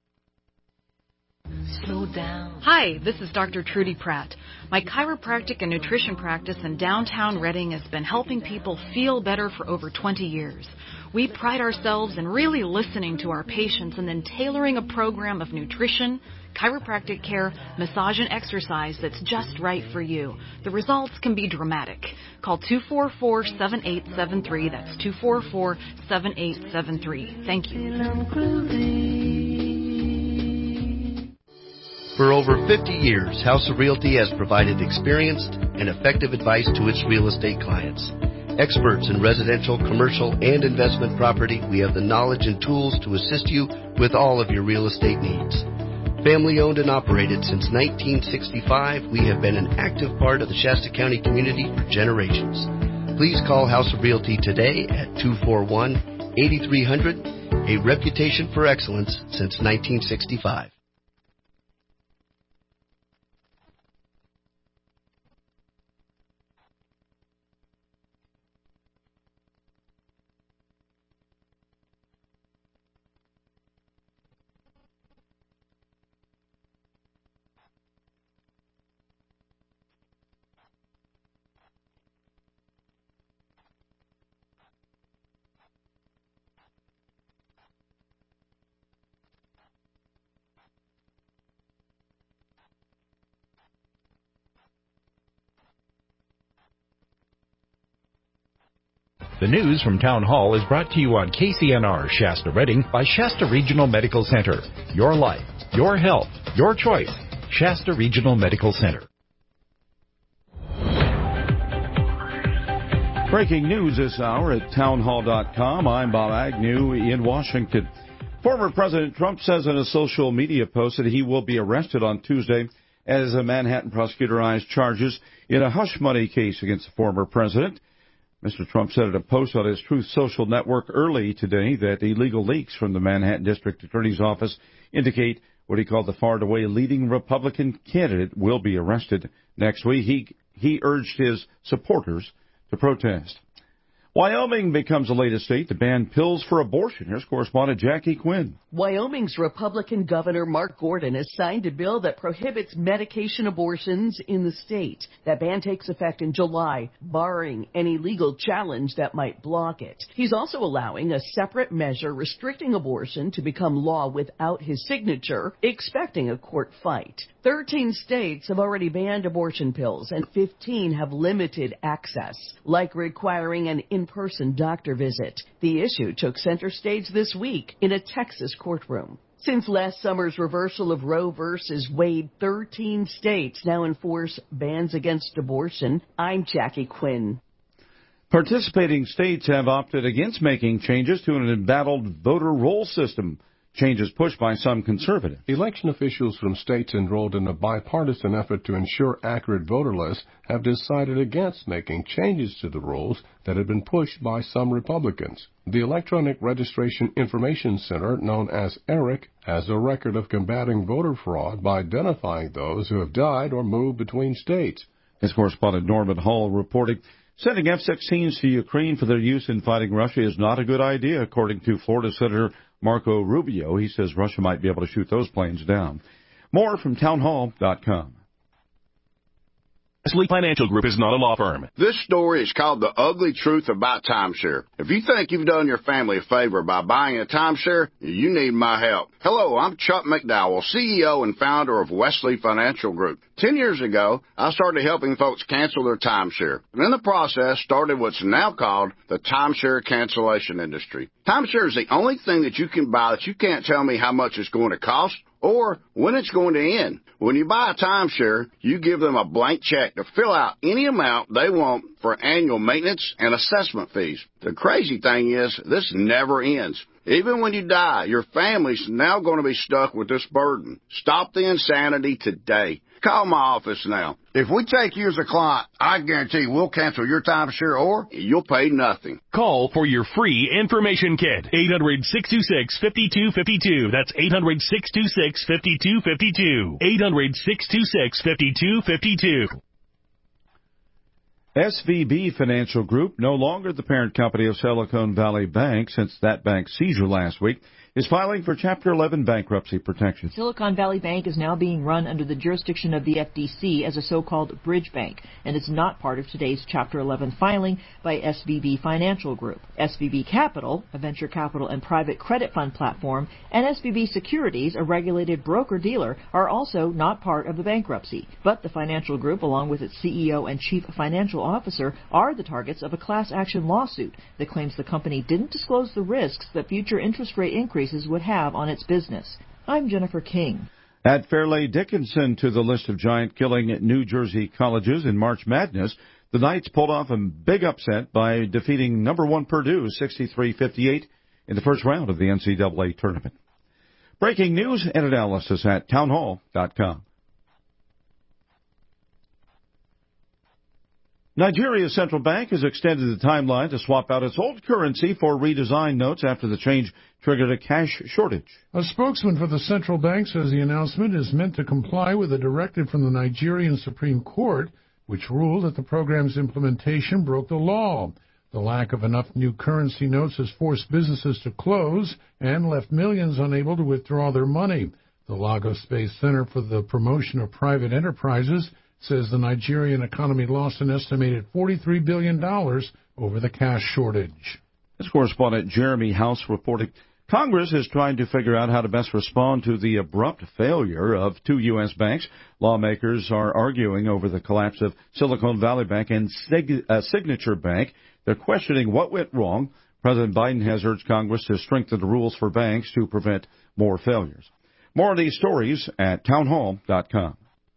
Slow down. Hi, this is Doctor Trudy Pratt. My chiropractic and nutrition practice in downtown Reading has been helping people feel better for over twenty years. We pride ourselves in really listening to our patients and then tailoring a program of nutrition, chiropractic care, massage, and exercise that's just right for you. The results can be dramatic. Call two four four, seven eight seven three. That's two four four, seven eight seven three. Thank you. For over fifty years, House of Realty has provided experienced and effective advice to its real estate clients. Experts in residential, commercial, and investment property, we have the knowledge and tools to assist you with all of your real estate needs. Family owned and operated since nineteen sixty-five, we have been an active part of the Shasta County community for generations. Please call House of Realty today at two four one, eighty-three hundred, a reputation for excellence since nineteen sixty-five. The news from Town Hall is brought to you on K C N R Shasta Redding by Shasta Regional Medical Center. Your life, your health, your choice. Shasta Regional Medical Center. Breaking news this hour at townhall dot com. I'm Bob Agnew in Washington. Former President Trump says in a social media post that he will be arrested on Tuesday as a Manhattan prosecutor eyes charges in a hush money case against the former president. Mister Trump said in a post on his Truth Social network early today that illegal leaks from the Manhattan District Attorney's Office indicate what he called the far-and-away leading Republican candidate will be arrested next week. He, he urged his supporters to protest. Wyoming becomes the latest state to ban pills for abortion. Here's correspondent Jackie Quinn. Wyoming's Republican Governor Mark Gordon has signed a bill that prohibits medication abortions in the state. That ban takes effect in July, barring any legal challenge that might block it. He's also allowing a separate measure restricting abortion to become law without his signature, expecting a court fight. Thirteen states have already banned abortion pills, and fifteen have limited access, like requiring an in-person doctor visit. The issue took center stage this week in a Texas courtroom. Since last summer's reversal of Roe versus Wade, thirteen states now enforce bans against abortion. I'm Jackie Quinn. Participating states have opted against making changes to an embattled voter roll system. Changes pushed by some conservatives. Election officials from states enrolled in a bipartisan effort to ensure accurate voter lists have decided against making changes to the rules that had been pushed by some Republicans. The Electronic Registration Information Center, known as ERIC, has a record of combating voter fraud by identifying those who have died or moved between states. As correspondent Norman Hall reporting, sending F sixteens to Ukraine for their use in fighting Russia is not a good idea, according to Florida Senator Marco Rubio. He says Russia might be able to shoot those planes down. More from townhall dot com. Wesley Financial Group is not a law firm. This story is called The Ugly Truth About Timeshare. If you think you've done your family a favor by buying a timeshare, you need my help. Hello, I'm Chuck McDowell, C E O and founder of Wesley Financial Group. Ten years ago, I started helping folks cancel their timeshare. And in the process, started what's now called the timeshare cancellation industry. Timeshare is the only thing that you can buy that you can't tell me how much it's going to cost or when it's going to end. When you buy a timeshare, you give them a blank check to fill out any amount they want for annual maintenance and assessment fees. The crazy thing is, this never ends. Even when you die, your family's now going to be stuck with this burden. Stop the insanity today. Call my office now. If we take you as a client, I guarantee we'll cancel your timeshare or you'll pay nothing. Call for your free information kit. eight hundred, six two six, five two five two. That's eight hundred, six two six, five two five two. eight hundred, six two six, five two five two. S V B Financial Group, no longer the parent company of Silicon Valley Bank since that bank's seizure last week, is filing for Chapter eleven bankruptcy protection. Silicon Valley Bank is now being run under the jurisdiction of the F D C as a so-called bridge bank, and is not part of today's Chapter eleven filing by S V B Financial Group. S V B Capital, a venture capital and private credit fund platform, and S V B Securities, a regulated broker-dealer, are also not part of the bankruptcy. But the financial group, along with its C E O and chief financial officer, are the targets of a class action lawsuit that claims the company didn't disclose the risks that future interest rate increases would have on its business. I'm Jennifer King. Add Fairleigh Dickinson to the list of giant killing at New Jersey colleges in March Madness. The Knights pulled off a big upset by defeating number one Purdue sixty-three fifty-eight in the first round of the N C double A tournament. Breaking news and analysis at townhall dot com. Nigeria's central bank has extended the timeline to swap out its old currency for redesigned notes after the change triggered a cash shortage. A spokesman for the central bank says the announcement is meant to comply with a directive from the Nigerian Supreme Court, which ruled that the program's implementation broke the law. The lack of enough new currency notes has forced businesses to close and left millions unable to withdraw their money. The Lagos-based Center for the Promotion of Private Enterprises says the Nigerian economy lost an estimated forty-three billion dollars over the cash shortage. As correspondent Jeremy House reported, Congress is trying to figure out how to best respond to the abrupt failure of two U S banks. Lawmakers are arguing over the collapse of Silicon Valley Bank and Sig- uh, Signature Bank. They're questioning what went wrong. President Biden has urged Congress to strengthen the rules for banks to prevent more failures. More of these stories at townhall dot com.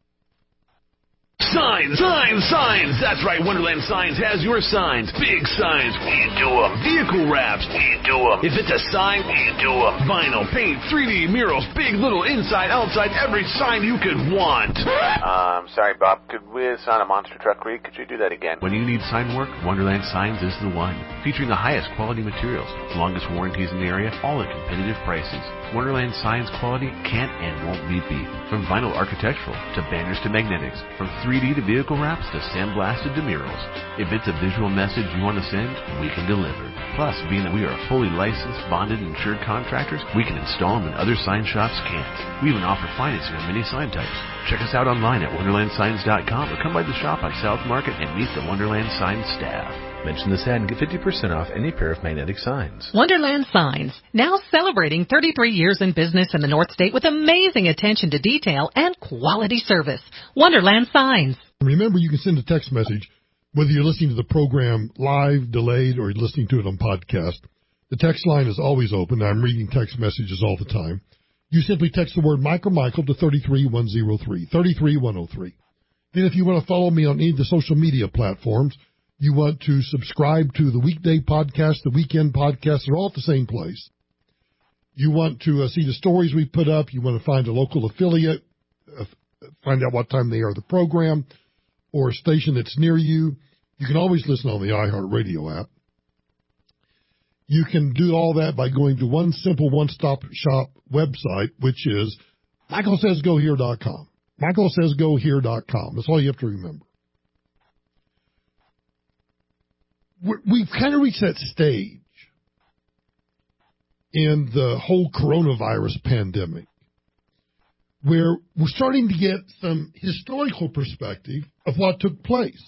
Signs, signs, signs. That's right. Wonderland Signs has your signs. Big signs. We do them. Vehicle wraps. We do them. If it's a sign, we do them. Vinyl, paint, three D murals, big, little, inside, outside, every sign you could want. Um, sorry, Bob. Could we sign a monster truck read? Could you do that again? When you need sign work, Wonderland Signs is the one. Featuring the highest quality materials, longest warranties in the area, all at competitive prices. Wonderland Signs quality can't and won't be beat. From vinyl architectural to banners to magnetics, from three D to vehicle wraps to sandblasted to murals. If it's a visual message you want to send, we can deliver. Plus, being that we are fully licensed, bonded, and insured contractors, we can install them when other sign shops can't. We even offer financing on many sign types. Check us out online at wonderland signs dot com or come by the shop on South Market and meet the Wonderland Signs staff. Mention this ad and get fifty percent off any pair of magnetic signs. Wonderland Signs, now celebrating thirty-three years in business in the North State with amazing attention to detail and quality service. Wonderland Signs. Remember, you can send a text message, whether you're listening to the program live, delayed, or you're listening to it on podcast. The text line is always open. I'm reading text messages all the time. You simply text the word Michael Michael to three one zero three, three one zero three. And if you want to follow me on any of the social media platforms, you want to subscribe to the weekday podcast, the weekend podcast, they're all at the same place. You want to uh, see the stories we put up. You want to find a local affiliate, uh, find out what time they are the program, or a station that's near you. You can always listen on the iHeartRadio app. You can do all that by going to one simple one-stop shop website, which is michael says go here dot com. michael says go here dot com. That's all you have to remember. We've kind of reached that stage in the whole coronavirus pandemic where we're starting to get some historical perspective of what took place.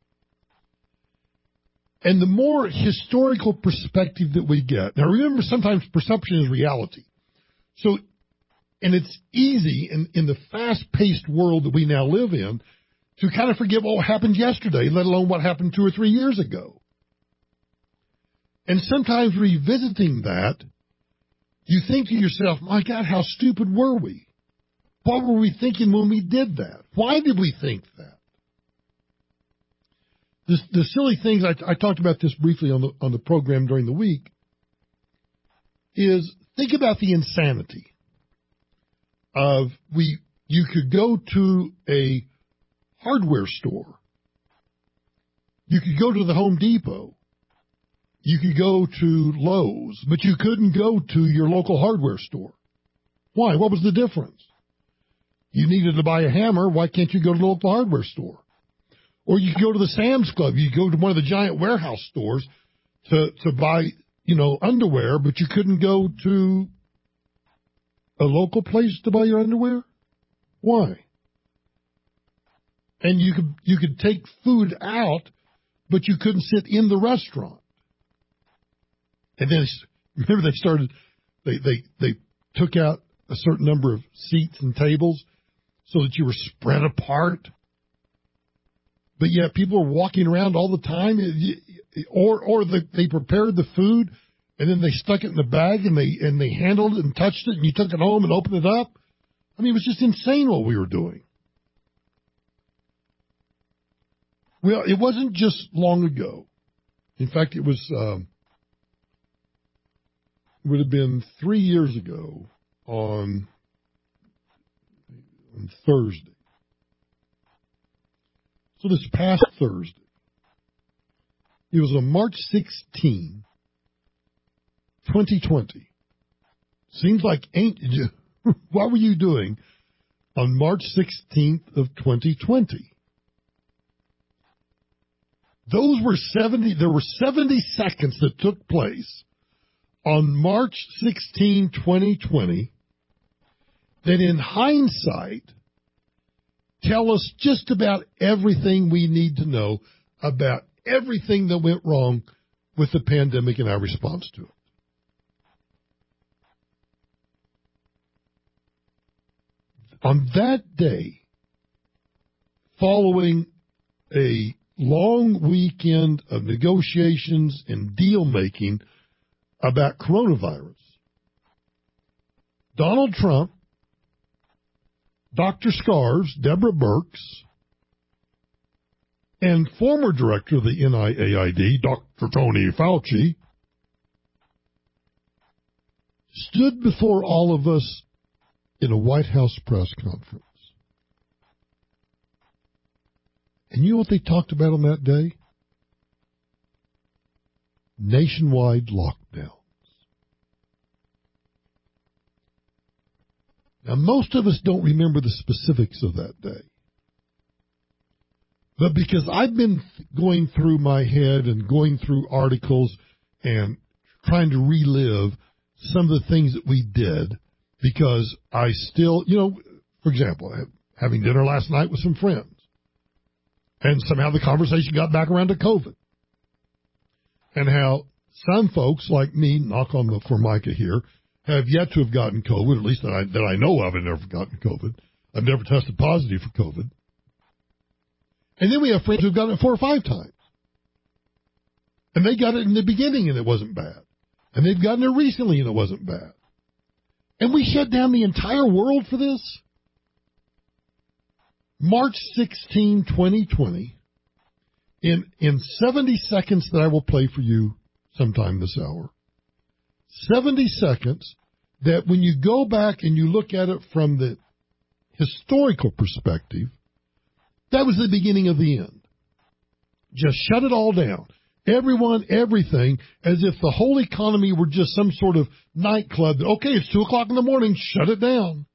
And the more historical perspective that we get, now remember, sometimes perception is reality. So, and it's easy in, in the fast-paced world that we now live in to kind of forget what happened yesterday, let alone what happened two or three years ago. And sometimes revisiting that, you think to yourself, my God, how stupid were we? What were we thinking when we did that? Why did we think that? The, the silly things, I, I talked about this briefly on the, on the program during the week, is think about the insanity of we. You could go to a hardware store. You could go to the Home Depot. You could go to Lowe's, but you couldn't go to your local hardware store. Why? What was the difference? You needed to buy a hammer. Why can't you go to the local hardware store? Or you could go to the Sam's Club. You could go to one of the giant warehouse stores to, to buy, you know, underwear, but you couldn't go to a local place to buy your underwear? Why? And you could, you could take food out, but you couldn't sit in the restaurant. And then, remember, they started, they, they, they took out a certain number of seats and tables so that you were spread apart. But yet people were walking around all the time, or, or the, they prepared the food and then they stuck it in the bag and they, and they handled it and touched it and you took it home and opened it up. I mean, it was just insane what we were doing. Well, it wasn't just long ago. In fact, it was, um, it would have been three years ago on, on Thursday. So this past Thursday, It was on March sixteenth, twenty twenty. Seems like ain't. What were you doing on March sixteenth of twenty twenty? Those were seventy. There were seventy seconds that took place on March sixteenth, twenty twenty, that in hindsight tell us just about everything we need to know about everything that went wrong with the pandemic and our response to it. On that day, following a long weekend of negotiations and deal-making about coronavirus, Donald Trump, Doctor Scars, Deborah Birx, and former director of the N I A I D, Doctor Tony Fauci, stood before all of us in a White House press conference. And you know what they talked about on that day? Nationwide lockdowns. Now, most of us don't remember the specifics of that day. But because I've been going through my head and going through articles and trying to relive some of the things that we did, because I still, you know, for example, having dinner last night with some friends, and somehow the conversation got back around to COVID, and how some folks like me, knock on the formica here, have yet to have gotten COVID, at least that I, that I know of, and never gotten COVID. I've never tested positive for COVID. And then we have friends who've gotten it four or five times. And they got it in the beginning and it wasn't bad. And they've gotten it recently and it wasn't bad. And we shut down the entire world for this? March sixteenth, twenty twenty, in, in seventy seconds that I will play for you sometime this hour, seventy seconds that when you go back and you look at it from the historical perspective, that was the beginning of the end. Just shut it all down. Everyone, everything, as if the whole economy were just some sort of nightclub. Okay, it's two o'clock in the morning, shut it down.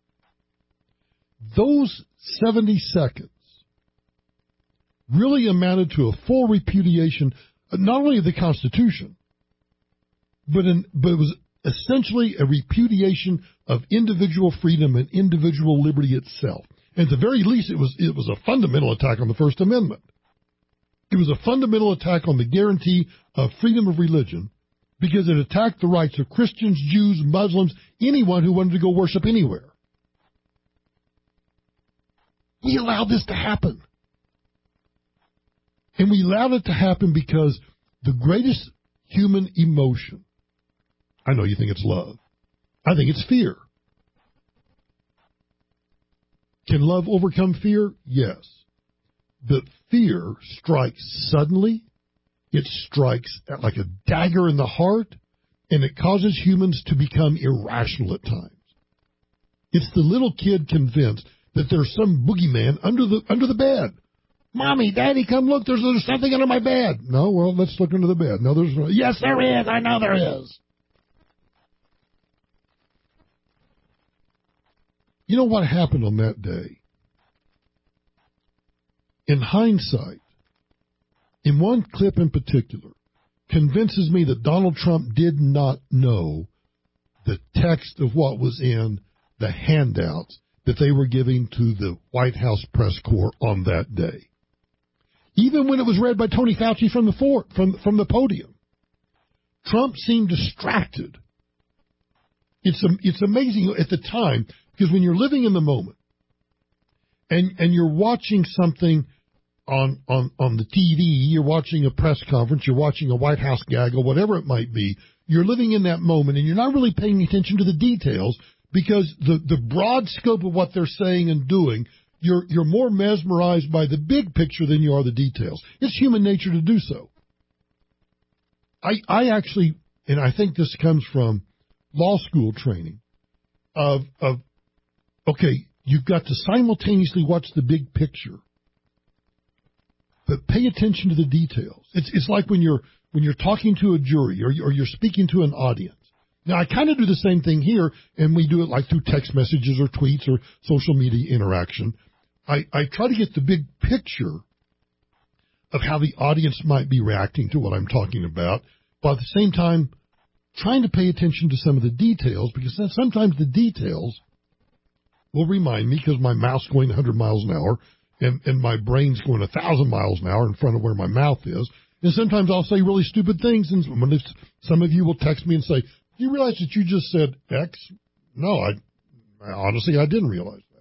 Those seventy seconds really amounted to a full repudiation, not only of the Constitution, but, in, but it was essentially a repudiation of individual freedom and individual liberty itself. And at the very least, it was it was a fundamental attack on the First Amendment. It was a fundamental attack on the guarantee of freedom of religion because it attacked the rights of Christians, Jews, Muslims, anyone who wanted to go worship anywhere. We allowed this to happen. And we allowed it to happen because the greatest human emotion, I know you think it's love, I think it's fear. Can love overcome fear? Yes. But fear strikes suddenly, it strikes like a dagger in the heart, and it causes humans to become irrational at times. It's the little kid convinced that there's some boogeyman under the under the bed. Mommy, Daddy, come look, there's, there's something under my bed. No, well, let's look under the bed. No, there's no. Yes, there is. I know there is. You know what happened on that day? In hindsight, in one clip in particular, convinces me that Donald Trump did not know the text of what was in the handouts that they were giving to the White House press corps on that day. Even when it was read by Tony Fauci from the fort, from, from the podium, Trump seemed distracted. It's, it's amazing at the time, because when you're living in the moment and, and you're watching something on, on, on the T V, you're watching a press conference, you're watching a White House gaggle, whatever it might be, you're living in that moment and you're not really paying attention to the details because the, the broad scope of what they're saying and doing, you're, you're more mesmerized by the big picture than you are the details. It's human nature to do so. I, I actually, and I think this comes from law school training, of, of, okay, you've got to simultaneously watch the big picture but pay attention to the details. It's it's like when you're when you're talking to a jury or, or you're speaking to an audience. Now, I kind of do the same thing here, and we do it like through text messages or tweets or social media interaction. I, I try to get the big picture of how the audience might be reacting to what I'm talking about, but at the same time, trying to pay attention to some of the details, because sometimes the details will remind me, because my mouth's going one hundred miles an hour, and, and my brain's going one thousand miles an hour in front of where my mouth is, and sometimes I'll say really stupid things, and some of you will text me and say, do you realize that you just said X? No, I, I honestly, I didn't realize that.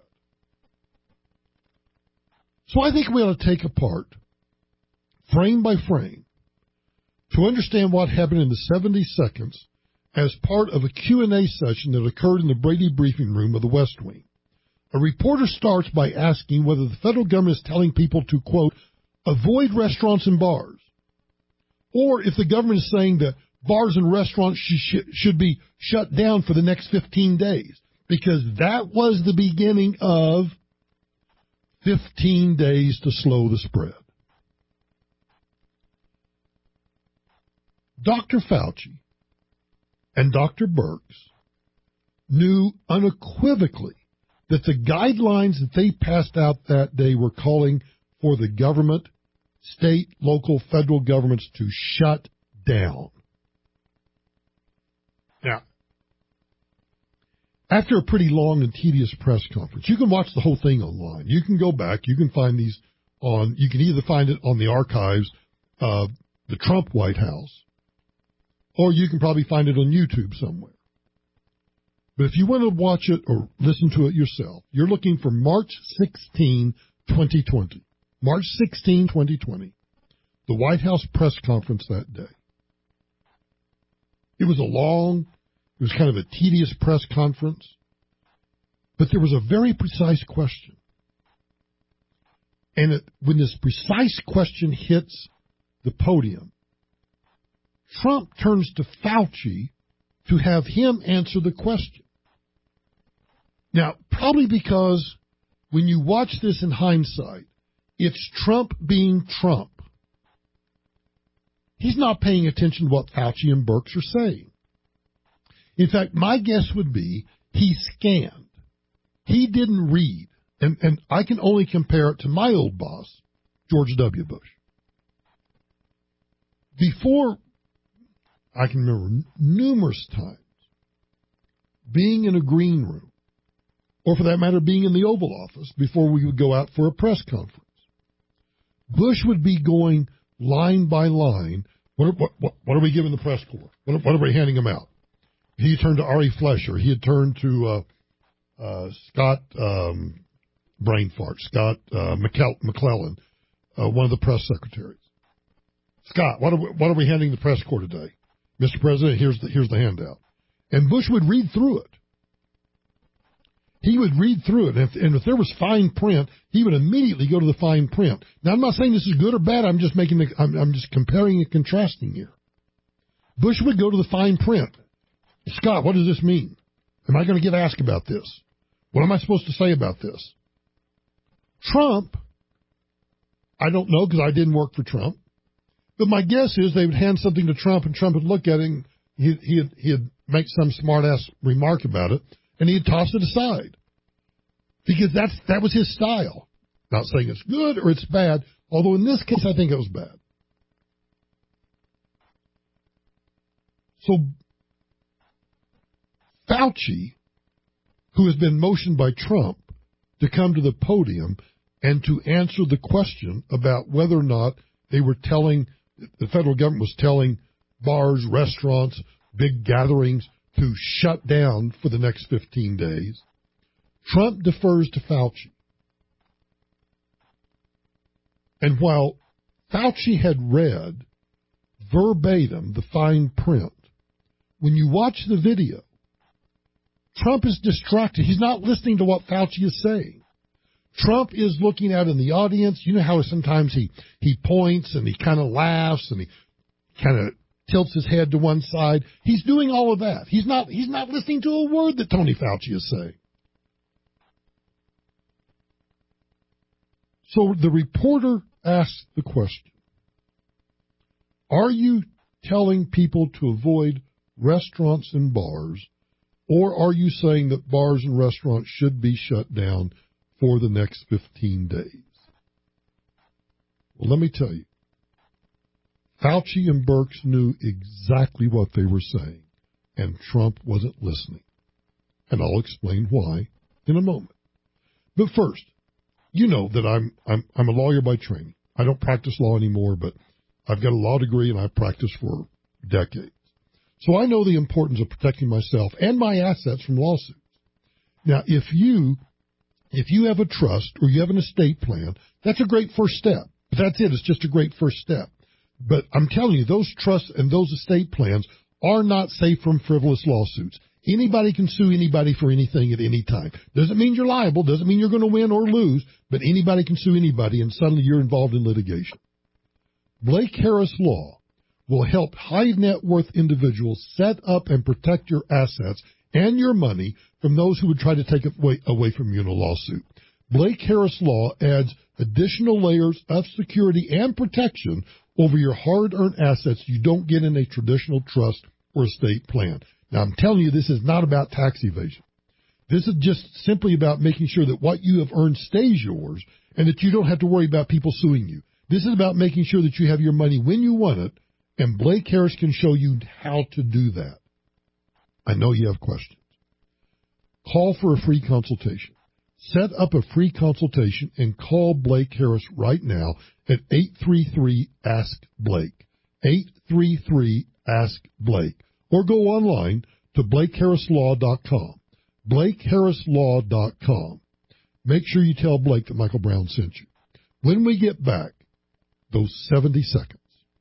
So I think we ought to take apart, frame by frame, to understand what happened in the seventy seconds as part of a Q and A session that occurred in the Brady briefing room of the West Wing. A reporter starts by asking whether the federal government is telling people to, quote, avoid restaurants and bars, or if the government is saying that bars and restaurants sh- should be shut down for the next fifteen days, because that was the beginning of fifteen days to slow the spread. Doctor Fauci and Doctor Birx knew unequivocally that the guidelines that they passed out that day were calling for the government, state, local, federal governments to shut down. Now, after a pretty long and tedious press conference, you can watch the whole thing online. You can go back. You can find these on, you can either find it on the archives of the Trump White House, or you can probably find it on YouTube somewhere. But if you want to watch it or listen to it yourself, you're looking for March sixteenth, twenty twenty. March sixteenth, twenty twenty. The White House press conference that day. It was a long, it was kind of a tedious press conference, but there was a very precise question. And it, when this precise question hits the podium, Trump turns to Fauci to have him answer the question. Now, probably because when you watch this in hindsight, it's Trump being Trump. He's not paying attention to what Fauci and Birx are saying. In fact, my guess would be he scanned. He didn't read. And, and I can only compare it to my old boss, George W. Bush. Before, I can remember numerous times being in a green room, or for that matter, being in the Oval Office before we would go out for a press conference. Bush would be going line by line. What, what, what, what are we giving the press corps? What, what are we handing them out? He had turned to Ari Fleischer. He had turned to uh, uh, Scott, um, brain fart, Scott uh, McClell- McClellan, uh, one of the press secretaries. Scott, what are we, what are we handing the press corps today? Mister President, here's the, here's the handout. And Bush would read through it. He would read through it, and if, and if there was fine print, he would immediately go to the fine print. Now, I'm not saying this is good or bad. I'm just making, the, I'm, I'm just comparing and contrasting here. Bush would go to the fine print. Scott, what does this mean? Am I going to get asked about this? What am I supposed to say about this? Trump, I don't know because I didn't work for Trump, but my guess is they would hand something to Trump, and Trump would look at it, and he'd, he'd, he'd make some smart-ass remark about it, and he'd toss it aside. Because that's that was his style. Not saying it's good or it's bad, although in this case I think it was bad. So Fauci, who has been motioned by Trump to come to the podium and to answer the question about whether or not they were telling, the federal government was telling bars, restaurants, big gatherings to shut down for the next fifteen days, Trump defers to Fauci. And while Fauci had read verbatim the fine print, when you watch the video, Trump is distracted. He's not listening to what Fauci is saying. Trump is looking out in the audience. You know how sometimes he, he points and he kind of laughs and he kind of tilts his head to one side. He's doing all of that. He's not, he's not listening to a word that Tony Fauci is saying. So the reporter ask the question, are you telling people to avoid restaurants and bars, or are you saying that bars and restaurants should be shut down for the next fifteen days? Well, let me tell you, Fauci and Birx knew exactly what they were saying, and Trump wasn't listening. And I'll explain why in a moment. But first, you know that I'm I'm I'm a lawyer by training. I don't practice law anymore, but I've got a law degree and I've practiced for decades. So I know the importance of protecting myself and my assets from lawsuits. Now, if you if you have a trust or you have an estate plan, that's a great first step. But that's it. It's just a great first step. But I'm telling you, those trusts and those estate plans are not safe from frivolous lawsuits. Anybody can sue anybody for anything at any time. Doesn't mean you're liable, doesn't mean you're going to win or lose, but anybody can sue anybody, and suddenly you're involved in litigation. Blake Harris Law will help high net worth individuals set up and protect your assets and your money from those who would try to take it away, away from you in a lawsuit. Blake Harris Law adds additional layers of security and protection over your hard-earned assets you don't get in a traditional trust or estate plan. Now, I'm telling you, this is not about tax evasion. This is just simply about making sure that what you have earned stays yours and that you don't have to worry about people suing you. This is about making sure that you have your money when you want it, and Blake Harris can show you how to do that. I know you have questions. Call for a free consultation. Set up a free consultation and call Blake Harris right now at eight three three, ask Blake. eight three three, ask Blake. Or go online to blake harris law dot com. blake harris law dot com. Make sure you tell Blake that Michael Brown sent you. When we get back, those seventy seconds.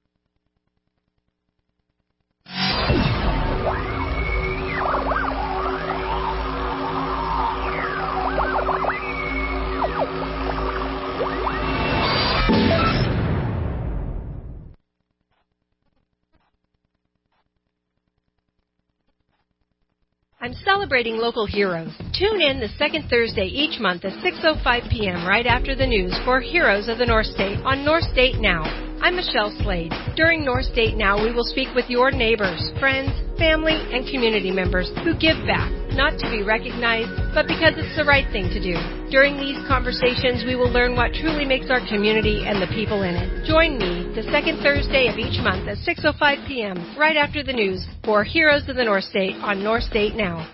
I'm celebrating local heroes. Tune in the second Thursday each month at six oh five p.m. right after the news for Heroes of the North State on North State Now. I'm Michelle Slade. During North State Now, we will speak with your neighbors, friends, family, and community members who give back, not to be recognized, but because it's the right thing to do. During these conversations, we will learn what truly makes our community and the people in it. Join me the second Thursday of each month at six oh five p.m. right after the news for Heroes of the North State on North State Now.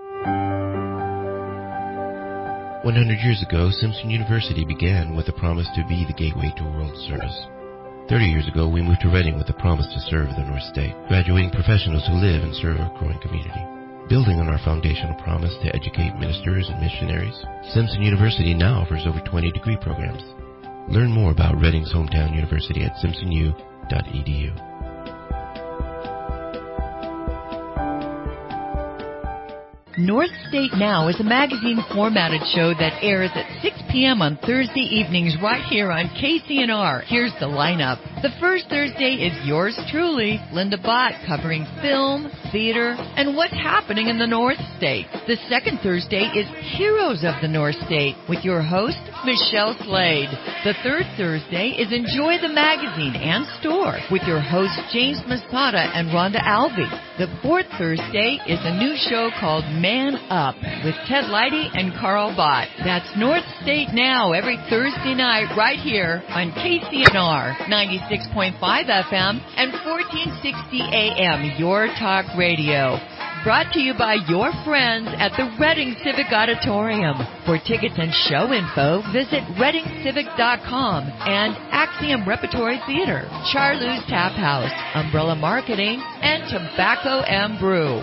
one hundred years ago, Simpson University began with a promise to be the gateway to world service. thirty years ago, we moved to Reading with a promise to serve the North State, graduating professionals who live and serve our growing community. Building on our foundational promise to educate ministers and missionaries, Simpson University now offers over twenty degree programs. Learn more about Reading's hometown university at simpson u dot e d u. North State Now is a magazine-formatted show that airs at six p.m. on Thursday evenings right here on K C N R. Here's the lineup. The first Thursday is yours truly, Linda Bott, covering film, theater, and what's happening in the North State. The second Thursday is Heroes of the North State with your host, Michelle Slade. The third Thursday is Enjoy the Magazine and Store with your hosts, James Masada and Rhonda Alvey. The fourth Thursday is a new show called Man Up with Ted Leidy and Carl Bott. That's North State Now every Thursday night right here on K C N R ninety-six point five F M and fourteen sixty A M, Your Talk Radio. Brought to you by your friends at the Reading Civic Auditorium. For tickets and show info, visit reading civic dot com and Axiom Repertory Theater, Charlou's Tap House, Umbrella Marketing, and Tobacco and Brew.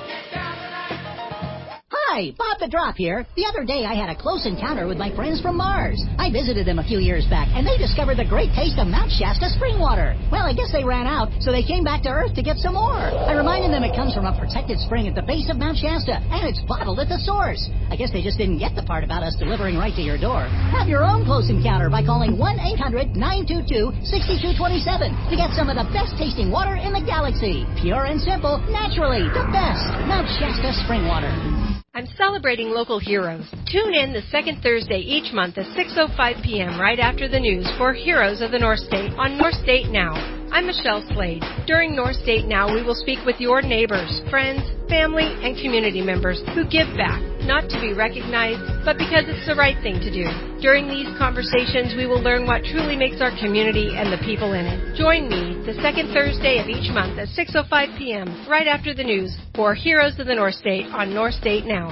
Hi, Bob the Drop here. The other day I had a close encounter with my friends from Mars. I visited them a few years back, and they discovered the great taste of Mount Shasta spring water. Well, I guess they ran out, so they came back to Earth to get some more. I reminded them it comes from a protected spring at the base of Mount Shasta, and it's bottled at the source. I guess they just didn't get the part about us delivering right to your door. Have your own close encounter by calling one eight hundred nine two two six two two seven to get some of the best tasting water in the galaxy. Pure and simple, naturally, the best. Mount Shasta spring water. I'm celebrating local heroes. Tune in the second Thursday each month at six oh five p.m. right after the news for Heroes of the North State on North State Now. I'm Michelle Slade. During North State Now, we will speak with your neighbors, friends, family, and community members who give back, not to be recognized, but because it's the right thing to do. During these conversations, we will learn what truly makes our community and the people in it. Join me the second Thursday of each month at six oh five p.m. right after the news for Heroes of the North State on North State Now.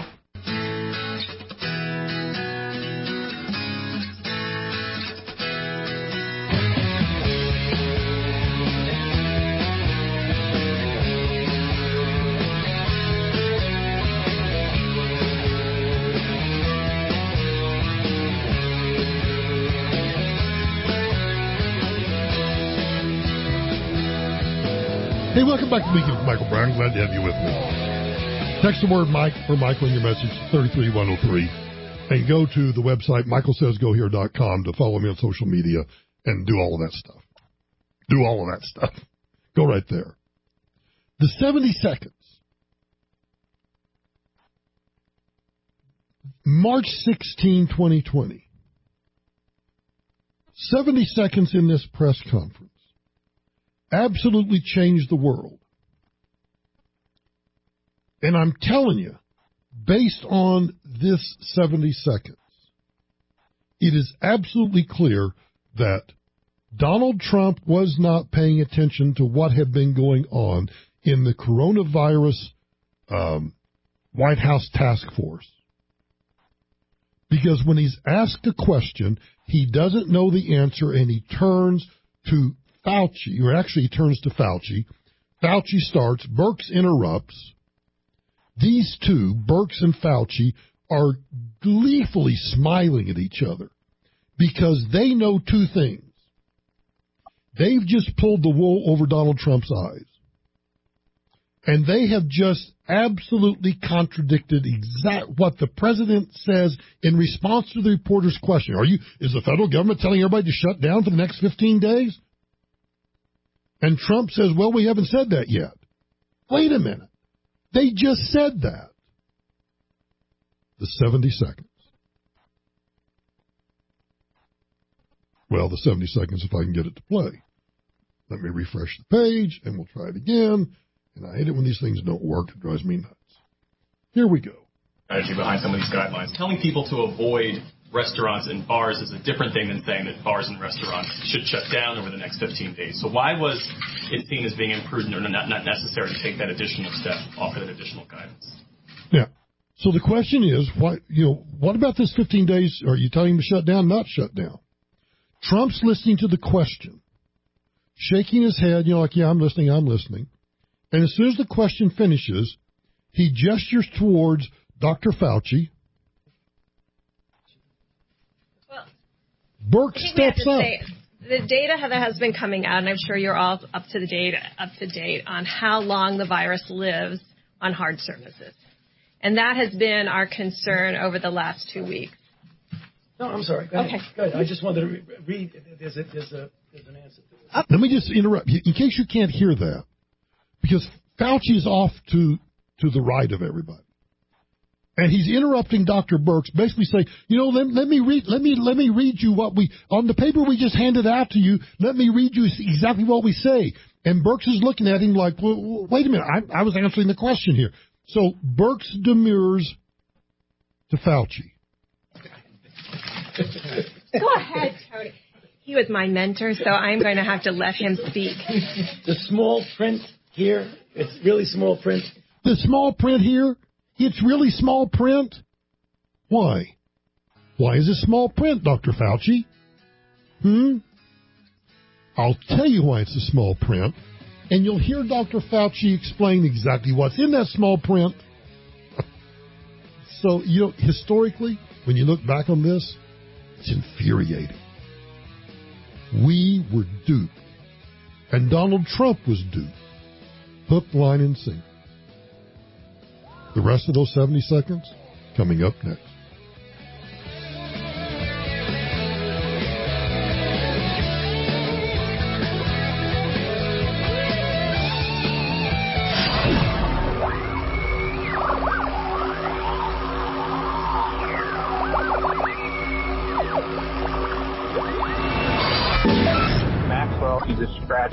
Hey, welcome back to Weekend with Michael Brown. Glad to have you with me. Text the word Mike or Michael in your message to three three one oh three and go to the website michael says go here dot com to follow me on social media and do all of that stuff. Do all of that stuff. Go right there. The seventy seconds. March sixteenth, twenty twenty. seventy seconds in this press conference absolutely changed the world. And I'm telling you, based on this seventy seconds, it is absolutely clear that Donald Trump was not paying attention to what had been going on in the coronavirus um, White House task force. Because when he's asked a question, he doesn't know the answer, and he turns to Fauci, or actually he turns to Fauci. Fauci starts, Birx interrupts. These two, Birx and Fauci, are gleefully smiling at each other because they know two things. They've just pulled the wool over Donald Trump's eyes. And they have just absolutely contradicted exact what the president says in response to the reporter's question. Are you, is the federal government telling everybody to shut down for the next fifteen days? And Trump says, well, we haven't said that yet. Wait a minute. They just said that. The seventy seconds. Well, the seventy seconds if I can get it to play. Let me refresh the page, and we'll try it again. And I hate it when these things don't work. It drives me nuts. Here we go. Strategy behind some of these guidelines. Telling people to avoid restaurants and bars is a different thing than saying that bars and restaurants should shut down over the next fifteen days. So why was it seen as being imprudent or not, not necessary to take that additional step, offer that additional guidance? Yeah. So the question is, what, you know, what about this fifteen days? Are you telling him to shut down, not shut down? Trump's listening to the question, shaking his head, you know, like, yeah, I'm listening, I'm listening. And as soon as the question finishes, he gestures towards Doctor Fauci. Well, Birx steps up. Say, the data that has been coming out, and I'm sure you're all up to the date, up to date on how long the virus lives on hard surfaces, and that has been our concern over the last two weeks. No, I'm sorry. Go ahead. Okay. Go ahead. I just wanted to re- read. There's a there's a there's an answer to this. Let me just interrupt you in case you can't hear that, because Fauci is off to to the right of everybody. And he's interrupting Doctor Birx, basically saying, you know, let, let me read, let me, let me read you what we, on the paper we just handed out to you, let me read you exactly what we say. And Birx is looking at him like, well, wait a minute, I, I was answering the question here. So Birx demurs to Fauci. Go ahead, Tony. He was my mentor, so I'm going to have to let him speak. The small print here, it's really small print. The small print here? It's really small print? Why? Why is it small print, Doctor Fauci? Hmm? I'll tell you why it's a small print, and you'll hear Doctor Fauci explain exactly what's in that small print. So, you know, historically, when you look back on this, it's infuriating. We were duped, and Donald Trump was duped. Hook, line, and sinker. The rest of those seventy seconds coming up next.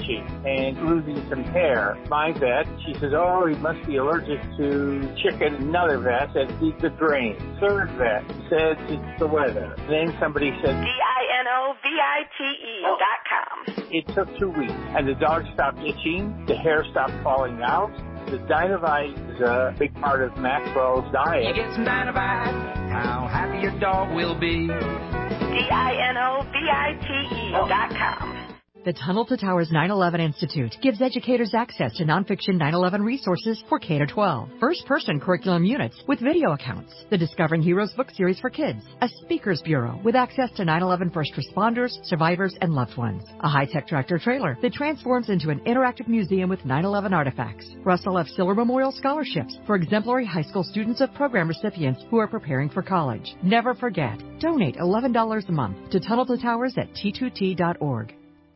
itchy and losing some hair. My vet, she says, oh, he must be allergic to chicken. Another vet said, eat the grain. Third vet said, it's the weather. Then somebody said, D I N O V I T E dot com. It took two weeks, and the dog stopped itching, the hair stopped falling out. The Dinovite is a big part of Maxwell's diet. You get some Dinovite, how happy your dog will be. D I N O V I T E dot com. The Tunnel to Towers nine eleven Institute gives educators access to nonfiction nine eleven resources for K through twelve, first-person curriculum units with video accounts, the Discovering Heroes book series for kids, a speakers bureau with access to nine eleven first responders, survivors, and loved ones, a high-tech tractor trailer that transforms into an interactive museum with nine eleven artifacts, Russell F. Siller Memorial Scholarships for exemplary high school students of program recipients who are preparing for college. Never forget, donate eleven dollars a month to Tunnel to Towers at T two T dot org.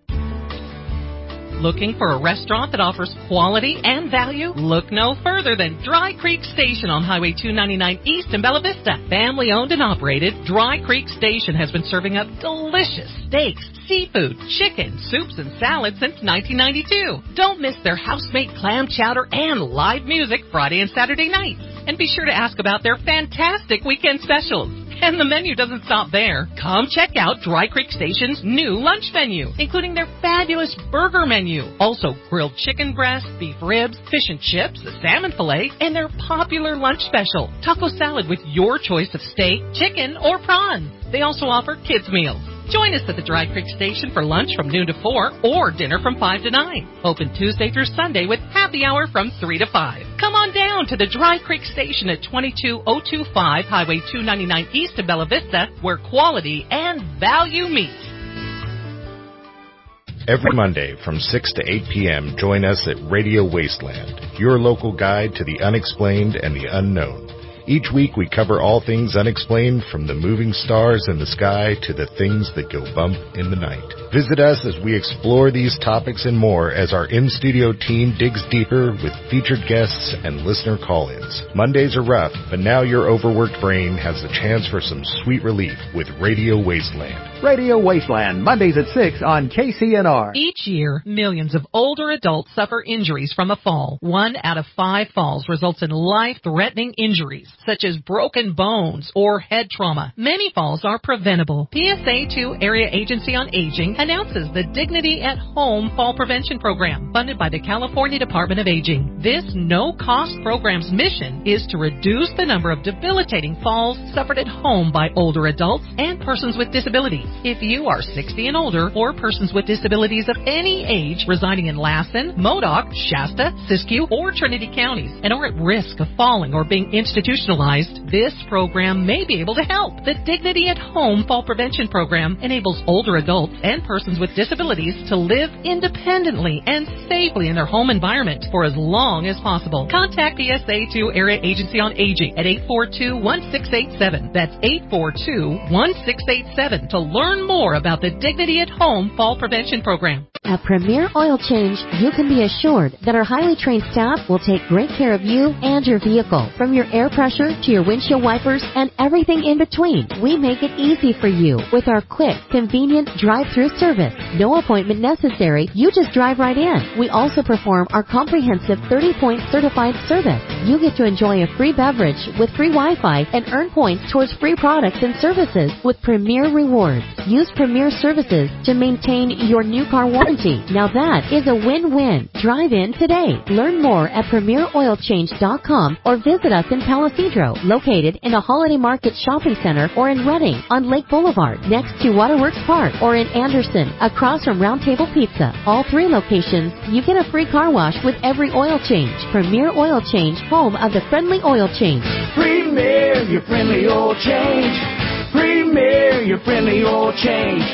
Looking for a restaurant that offers quality and value? Look no further than Dry Creek Station on Highway two ninety-nine East in Bella Vista. Family owned and operated, Dry Creek Station has been serving up delicious steaks, seafood, chicken, soups, and salads since nineteen ninety-two. Don't miss their house-made clam chowder and live music Friday and Saturday nights. And be sure to ask about their fantastic weekend specials. And the menu doesn't stop there. Come check out Dry Creek Station's new lunch menu, including their fabulous burger menu. Also, grilled chicken breast, beef ribs, fish and chips, a salmon fillet, and their popular lunch special, taco salad with your choice of steak, chicken, or prawns. They also offer kids' meals. Join us at the Dry Creek Station for lunch from noon to four or dinner from five to nine. Open Tuesday through Sunday with happy hour from three to five. Come on down to the Dry Creek Station at twenty-two oh two five Highway two ninety-nine East in Bella Vista, where quality and value meet. Every Monday from six to eight p.m., join us at Radio Wasteland, your local guide to the unexplained and the unknown. Each week we cover all things unexplained, from the moving stars in the sky to the things that go bump in the night. Visit us as we explore these topics and more as our in-studio team digs deeper with featured guests and listener call-ins. Mondays are rough, but now your overworked brain has the chance for some sweet relief with Radio Wasteland. Radio Wasteland, Mondays at six on K C N R. Each year, millions of older adults suffer injuries from a fall. One out of five falls results in life-threatening injuries, such as broken bones or head trauma. Many falls are preventable. P S A two Area Agency on Aging announces the Dignity at Home Fall Prevention Program, funded by the California Department of Aging. This no-cost program's mission is to reduce the number of debilitating falls suffered at home by older adults and persons with disabilities. If you are sixty and older, or persons with disabilities of any age residing in Lassen, Modoc, Shasta, Siskiyou, or Trinity counties, and are at risk of falling or being institutionalized, this program may be able to help. The Dignity at Home Fall Prevention Program enables older adults and persons with disabilities to live independently and safely in their home environment for as long as possible. Contact P S A two Area Agency on Aging at eight four two, one six eight seven. That's eight four two, one six eight seven to learn more about the Dignity at Home Fall Prevention Program. At Premier Oil Change, you can be assured that our highly trained staff will take great care of you and your vehicle. From your air pressure to your windshield wipers and everything in between, we make it easy for you with our quick, convenient drive-through service. No appointment necessary. You just drive right in. We also perform our comprehensive thirty-point certified service. You get to enjoy a free beverage with free Wi-Fi and earn points towards free products and services with Premier Rewards. Use Premier Services to maintain your new car warranty. Now that is a win-win. Drive in today. Learn more at premier oil change dot com or visit us in Palisadro, located in a Holiday Market shopping center, or in Redding on Lake Boulevard next to Waterworks Park, or in Anderson across from Round Table Pizza. All three locations, you get a free car wash with every oil change. Premier Oil Change, home of the friendly oil change. Premier, your friendly oil change. Premier, your friendly oil change.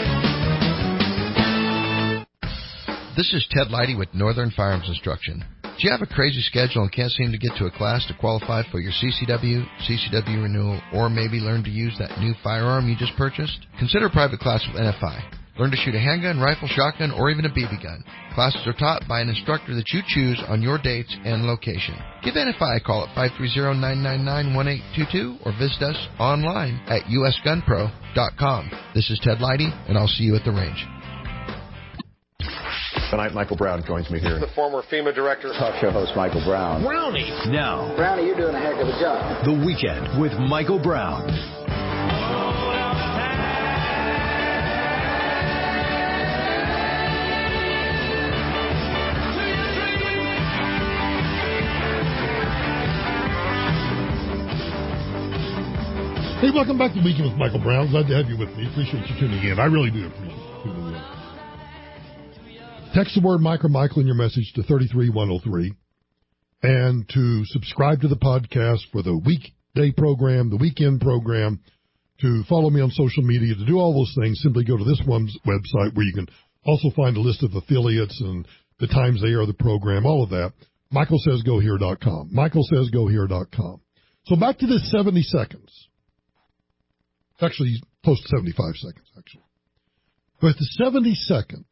This is Ted Leidy with Northern Firearms Instruction. Do you have a crazy schedule and can't seem to get to a class to qualify for your C C W, C C W renewal, or maybe learn to use that new firearm you just purchased? Consider a private class with N F I. Learn to shoot a handgun, rifle, shotgun, or even a B B gun. Classes are taught by an instructor that you choose on your dates and location. Give N F I a call at five three zero, nine nine nine, one eight two two or visit us online at u s gun pro dot com. This is Ted Leidy, and I'll see you at the range. Tonight, Michael Brown joins me here. The former FEMA director. Talk show host Michael Brown. Brownie. Now. Brownie, you're doing a heck of a job. The Weekend with Michael Brown. Hey, welcome back to Weekend with Michael Brown. Glad to have you with me. Appreciate you tuning in. I really do appreciate you tuning in. Text the word Mike or Michael in your message to three three one oh three. And to subscribe to the podcast for the weekday program, the weekend program, to follow me on social media, to do all those things, simply go to this one's website where you can also find a list of affiliates and the times they air the program, all of that. michael says go here dot com. michael says go here dot com. So back to this seventy seconds. Actually, close to seventy-five seconds, actually. But the seventy seconds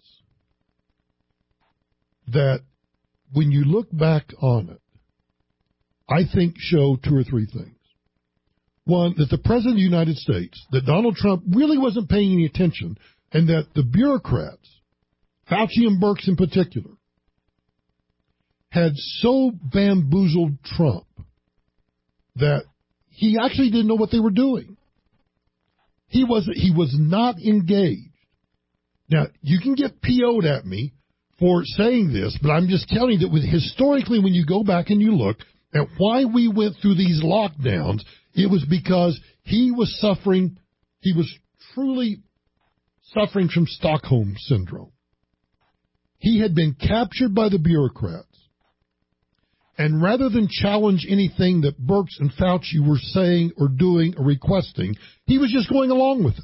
that, when you look back on it, I think show two or three things. One, that the President of the United States, that Donald Trump really wasn't paying any attention, and that the bureaucrats, Fauci and Birx in particular, had so bamboozled Trump that he actually didn't know what they were doing. He was he was not engaged. Now, you can get P O'd at me for saying this, but I'm just telling you that with, historically, when you go back and you look at why we went through these lockdowns, it was because he was suffering, he was truly suffering from Stockholm Syndrome. He had been captured by the bureaucrats. And rather than challenge anything that Birx and Fauci were saying or doing or requesting, he was just going along with it.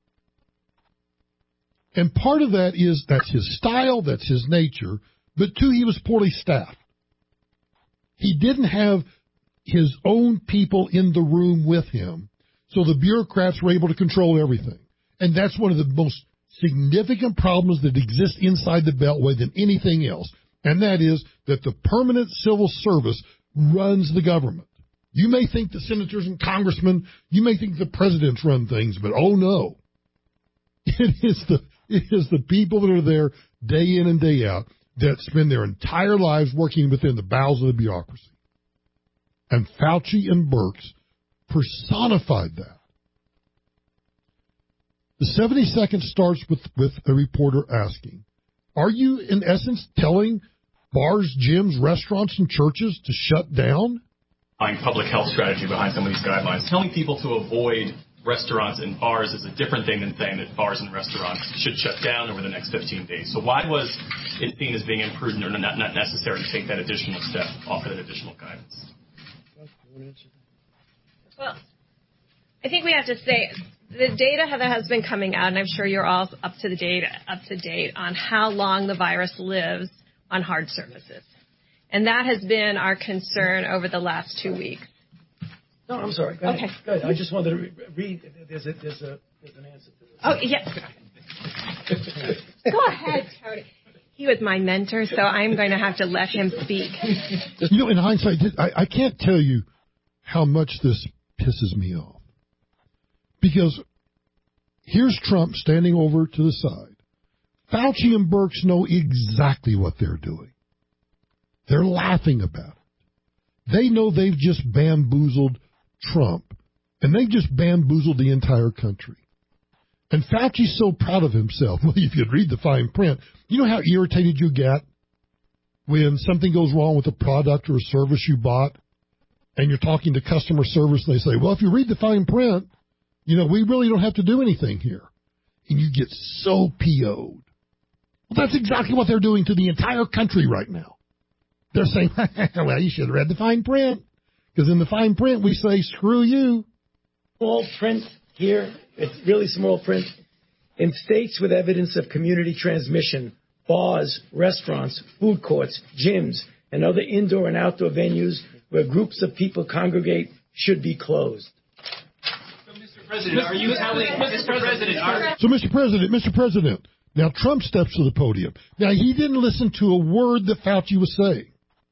And part of that is that's his style, that's his nature, but two, he was poorly staffed. He didn't have his own people in the room with him, so the bureaucrats were able to control everything. And that's one of the most significant problems that exist inside the Beltway than anything else. And that is that the permanent civil service runs the government. You may think the senators and congressmen, you may think the presidents run things, but oh no. It is the it is the people that are there day in and day out that spend their entire lives working within the bowels of the bureaucracy. And Fauci and Birx personified that. The seventy seconds starts with, with a reporter asking, are you in essence telling bars, gyms, restaurants, and churches to shut down? Public health strategy behind some of these guidelines. Telling people to avoid restaurants and bars is a different thing than saying that bars and restaurants should shut down over the next fifteen days. So why was it seen as being imprudent or not, not necessary to take that additional step, offer that additional guidance? Well, I think we have to say the data that has been coming out, and I'm sure you're all up to the date, up to date on how long the virus lives on hard surfaces. And that has been our concern over the last two weeks. No, I'm sorry. Go ahead. Okay. Go ahead. I just wanted to re- read. There's, a, there's, a, there's an answer to this. Oh, yes. Go ahead, Tony. He was my mentor, so I'm going to have to let him speak. You know, in hindsight, I, I can't tell you how much this pisses me off. Because here's Trump standing over to the side. Fauci and Birx know exactly what they're doing. They're laughing about it. They know they've just bamboozled Trump, and they've just bamboozled the entire country. And Fauci's so proud of himself. Well, if you'd read the fine print, you know how irritated you get when something goes wrong with a product or a service you bought, and you're talking to customer service, and they say, well, if you read the fine print, you know, we really don't have to do anything here. And you get so P O'd. Well, that's exactly what they're doing to the entire country right now. They're saying, well, you should have read the fine print. Because in the fine print, we say, screw you. Small print here. It's really small print. In states with evidence of community transmission, bars, restaurants, food courts, gyms, and other indoor and outdoor venues where groups of people congregate should be closed. President, are you telling Mister President? Are... So, Mister President, Mister President, now Trump steps to the podium. Now, he didn't listen to a word that Fauci was saying.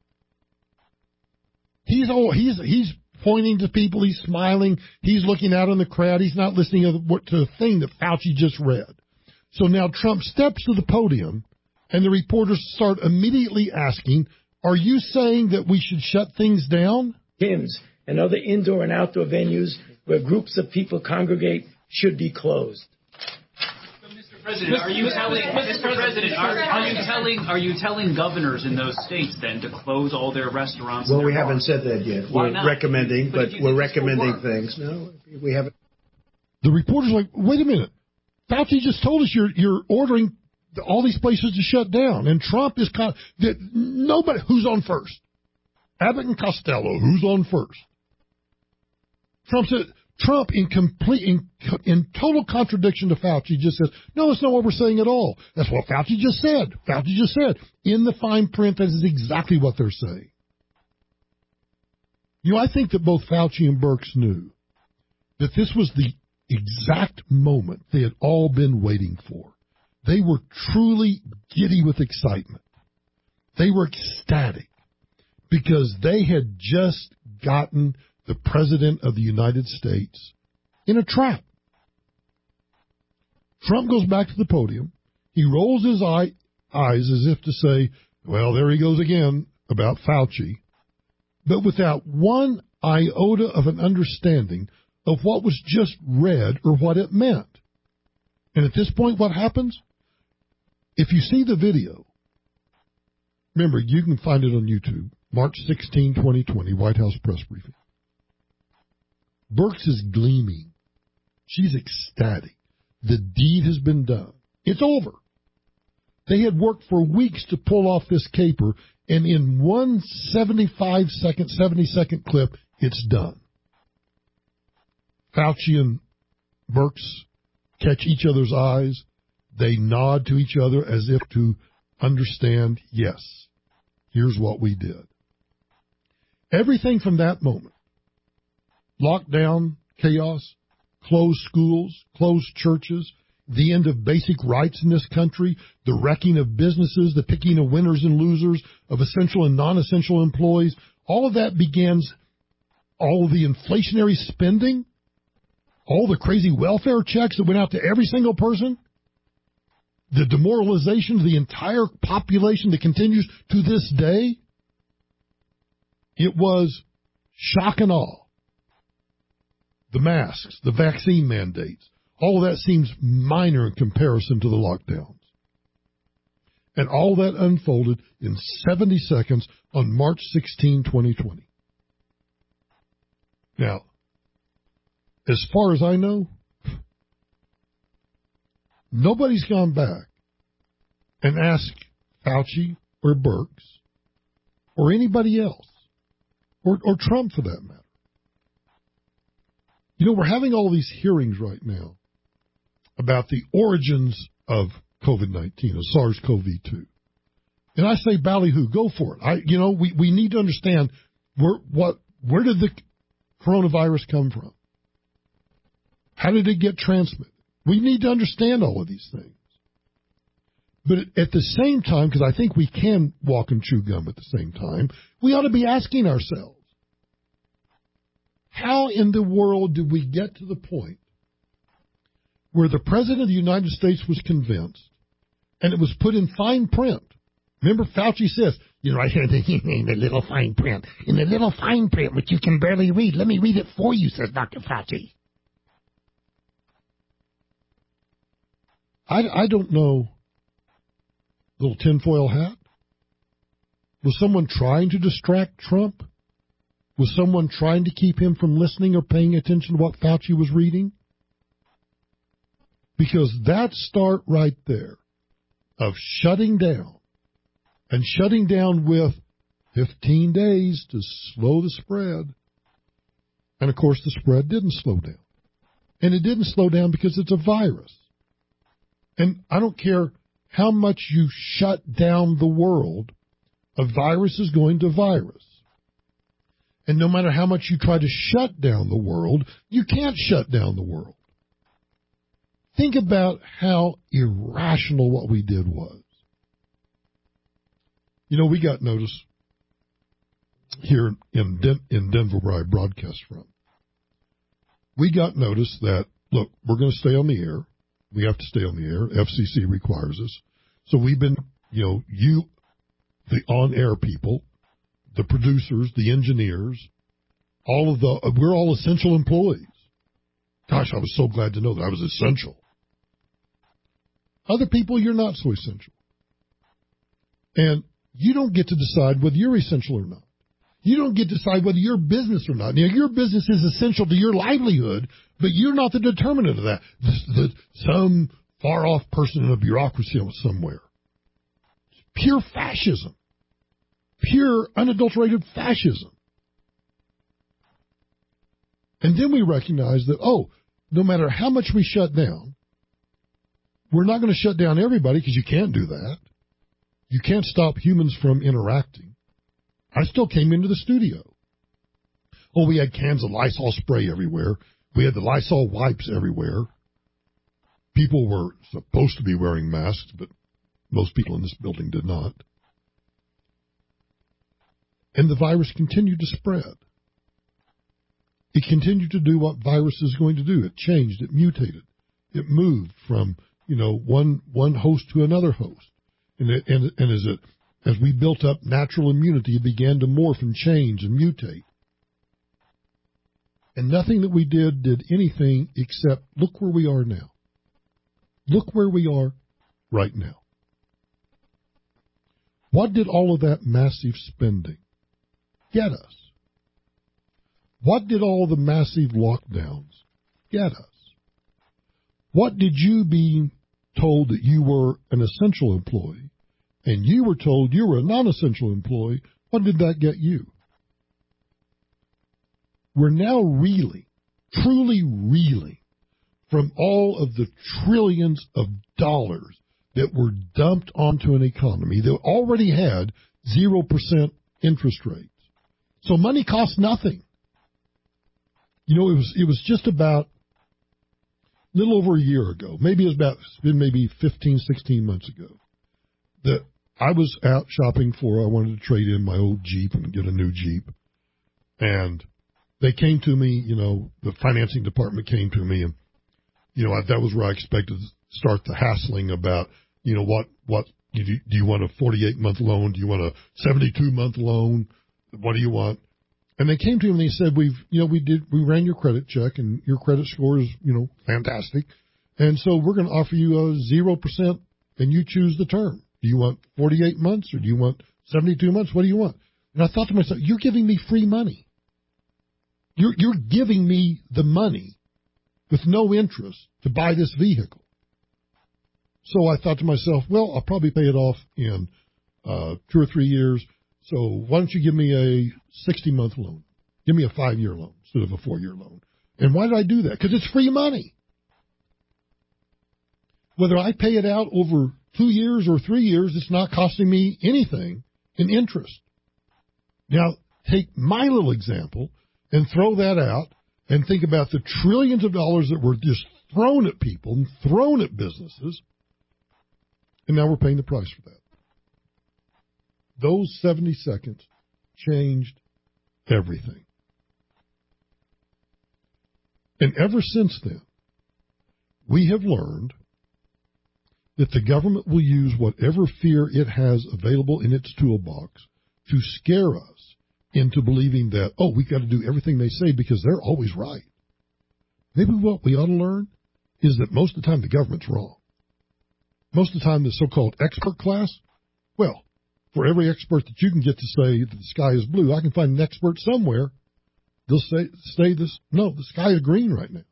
He's all, he's he's pointing to people. He's smiling. He's looking out in the crowd. He's not listening to the, to the thing that Fauci just read. So now Trump steps to the podium And the reporters start immediately asking, are you saying that we should shut things down? Gyms and other indoor and outdoor venues where groups of people congregate should be closed. Mister President, are you telling Mister President, are, are you telling are you telling governors in those states then to close all their restaurants? Well, and their we haven't bars? said that yet. Why We're not? recommending, but, but we're recommending things. No, we haven't. The reporter's like, wait a minute. Fauci just told us you're you're ordering all these places to shut down, and Trump is kind of, that nobody who's on first. Abbott and Costello, who's on first? Trump said. Trump, in complete, in, in total contradiction to Fauci, just says, no, that's not what we're saying at all. That's what Fauci just said. Fauci just said. In the fine print, that is exactly what they're saying. You know, I think that both Fauci and Birx knew that this was the exact moment they had all been waiting for. They were truly giddy with excitement. They were ecstatic because they had just gotten the President of the United States in a trap. Trump goes back to the podium. He rolls his eye, eyes as if to say, well, there he goes again about Fauci, but without one iota of an understanding of what was just read or what it meant. And at this point, what happens? If you see the video, remember, you can find it on YouTube, March sixteenth, twenty twenty, White House press briefing. Birx is gleaming. She's ecstatic. The deed has been done. It's over. They had worked for weeks to pull off this caper, and in one seventy-five second, seventy second clip, it's done. Fauci and Birx catch each other's eyes. They nod to each other as if to understand, yes, here's what we did. Everything from that moment, lockdown, chaos, closed schools, closed churches, the end of basic rights in this country, the wrecking of businesses, the picking of winners and losers, of essential and non-essential employees, all of that begins, all of the inflationary spending, all the crazy welfare checks that went out to every single person, the demoralization of the entire population that continues to this day. It was shock and awe. The masks, the vaccine mandates, all of that seems minor in comparison to the lockdowns. And all that unfolded in seventy seconds on March sixteenth, twenty twenty. Now, as far as I know, nobody's gone back and asked Fauci or Birx or anybody else, or, or Trump for that matter. You know, we're having all these hearings right now about the origins of COVID nineteen, of SARS CoV two. And I say, ballyhoo, go for it. I, you know, we, we need to understand where, what, where did the coronavirus come from? How did it get transmitted? We need to understand all of these things. But at the same time, because I think we can walk and chew gum at the same time, we ought to be asking ourselves, how in the world did we get to the point where the President of the United States was convinced, and it was put in fine print? Remember, Fauci says, you know, right here in the little fine print, in the little fine print, which you can barely read. Let me read it for you, says Doctor Fauci. I, I don't know, little tinfoil hat. Was someone trying to distract Trump? Was someone trying to keep him from listening or paying attention to what Fauci was reading? Because that start right there of shutting down, and shutting down with fifteen days to slow the spread. And, of course, the spread didn't slow down. And it didn't slow down because it's a virus. And I don't care how much you shut down the world, a virus is going to virus. And no matter how much you try to shut down the world, you can't shut down the world. Think about how irrational what we did was. You know, we got notice here in Den- in Denver where I broadcast from. We got notice that, look, we're going to stay on the air. We have to stay on the air. F C C requires us. So we've been you know, you, the on-air people, the producers, the engineers, all of the, we're all essential employees. Gosh, I was so glad to know that I was essential. Other people, you're not so essential. And you don't get to decide whether you're essential or not. You don't get to decide whether you're business or not. Now, your business is essential to your livelihood, but you're not the determinant of that. The, the, some far-off person in a bureaucracy somewhere. It's pure fascism. Pure, unadulterated fascism. And then we recognize that, oh, no matter how much we shut down, we're not going to shut down everybody because you can't do that. You can't stop humans from interacting. I still came into the studio. Oh, we had cans of Lysol spray everywhere. We had the Lysol wipes everywhere. People were supposed to be wearing masks, but most people in this building did not. And the virus continued to spread. It continued to do what virus is going to do. It changed. It mutated. It moved from, you know, one one host to another host. And, it, and, and as it as we built up natural immunity, it began to morph and change and mutate. And nothing that we did did anything except look where we are now. Look where we are right now. What did all of that massive spending get us? What did all the massive lockdowns get us? What did you being told that you were an essential employee and you were told you were a non-essential employee, what did that get you? We're now reeling, truly reeling from all of the trillions of dollars that were dumped onto an economy that already had zero percent interest rates. So money costs nothing. You know, it was it was just about a little over a year ago, maybe it was about it's been maybe fifteen, sixteen months ago, that I was out shopping for, I wanted to trade in my old Jeep and get a new Jeep. And they came to me, you know, the financing department came to me, and, you know, I, that was where I expected to start the hassling about, you know, what, what, do you, do you want a forty-eight month loan? Do you want a seventy-two month loan? What do you want? And they came to me and they said, we've, you know, we did, we ran your credit check and your credit score is, you know, fantastic. And so we're going to offer you a zero percent and you choose the term. Do you want forty-eight months or do you want seventy-two months? What do you want? And I thought to myself, you're giving me free money. You're, you're giving me the money with no interest to buy this vehicle. So I thought to myself, well, I'll probably pay it off in uh, two or three years. So why don't you give me a sixty month loan? Give me a five year loan instead of a four year loan. And why did I do that? Because it's free money. Whether I pay it out over two years or three years, it's not costing me anything in interest. Now, take my little example and throw that out and think about the trillions of dollars that were just thrown at people and thrown at businesses. And now we're paying the price for that. Those seventy seconds changed everything. And ever since then, we have learned that the government will use whatever fear it has available in its toolbox to scare us into believing that, oh, we've got to do everything they say because they're always right. Maybe what we ought to learn is that most of the time the government's wrong. Most of the time the so-called expert class, well, for every expert that you can get to say that the sky is blue, I can find an expert somewhere. They'll say, say this, no, the sky is green right now.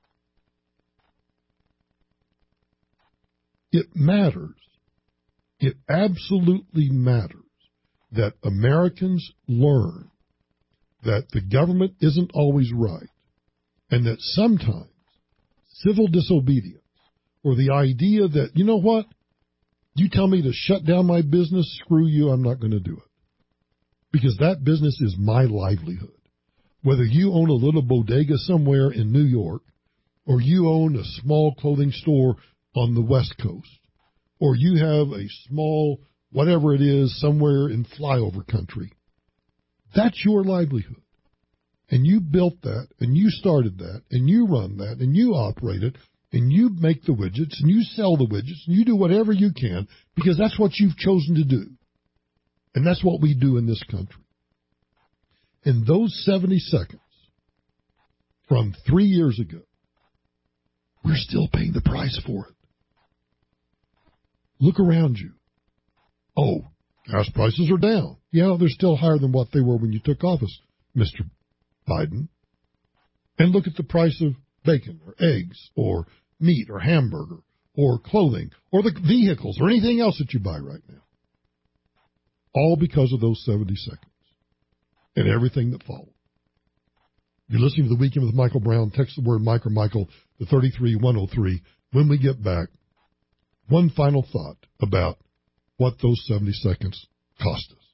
It matters. It absolutely matters that Americans learn that the government isn't always right and that sometimes civil disobedience or the idea that, you know what, you tell me to shut down my business, screw you, I'm not going to do it. Because that business is my livelihood. Whether you own a little bodega somewhere in New York or you own a small clothing store on the West Coast, or you have a small whatever it is somewhere in flyover country, that's your livelihood. And you built that, and you started that, and you run that, and you operate it, and you make the widgets, and you sell the widgets, and you do whatever you can, because that's what you've chosen to do. And that's what we do in this country. In those seventy seconds from three years ago, we're still paying the price for it. Look around you. Oh, gas prices are down. Yeah, they're still higher than what they were when you took office, Mister Biden. And look at the price of bacon or eggs or meat or hamburger or clothing or the vehicles or anything else that you buy right now. All because of those seventy seconds and everything that followed. You're listening to The Weekend with Michael Brown. Text the word Mike or Michael to three three one oh three. When we get back, one final thought about what those seventy seconds cost us.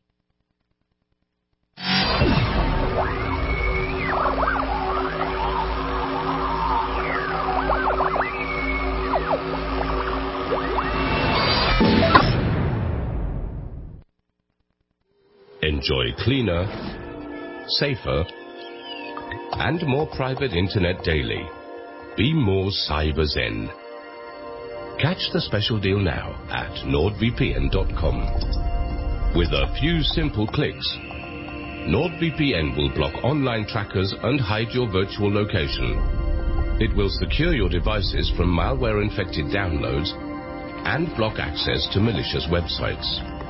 Enjoy cleaner, safer, and more private internet daily. Be more cyber zen. Catch the special deal now at nord v p n dot com. With a few simple clicks, NordVPN will block online trackers and hide your virtual location. It will secure your devices from malware-infected downloads and block access to malicious websites.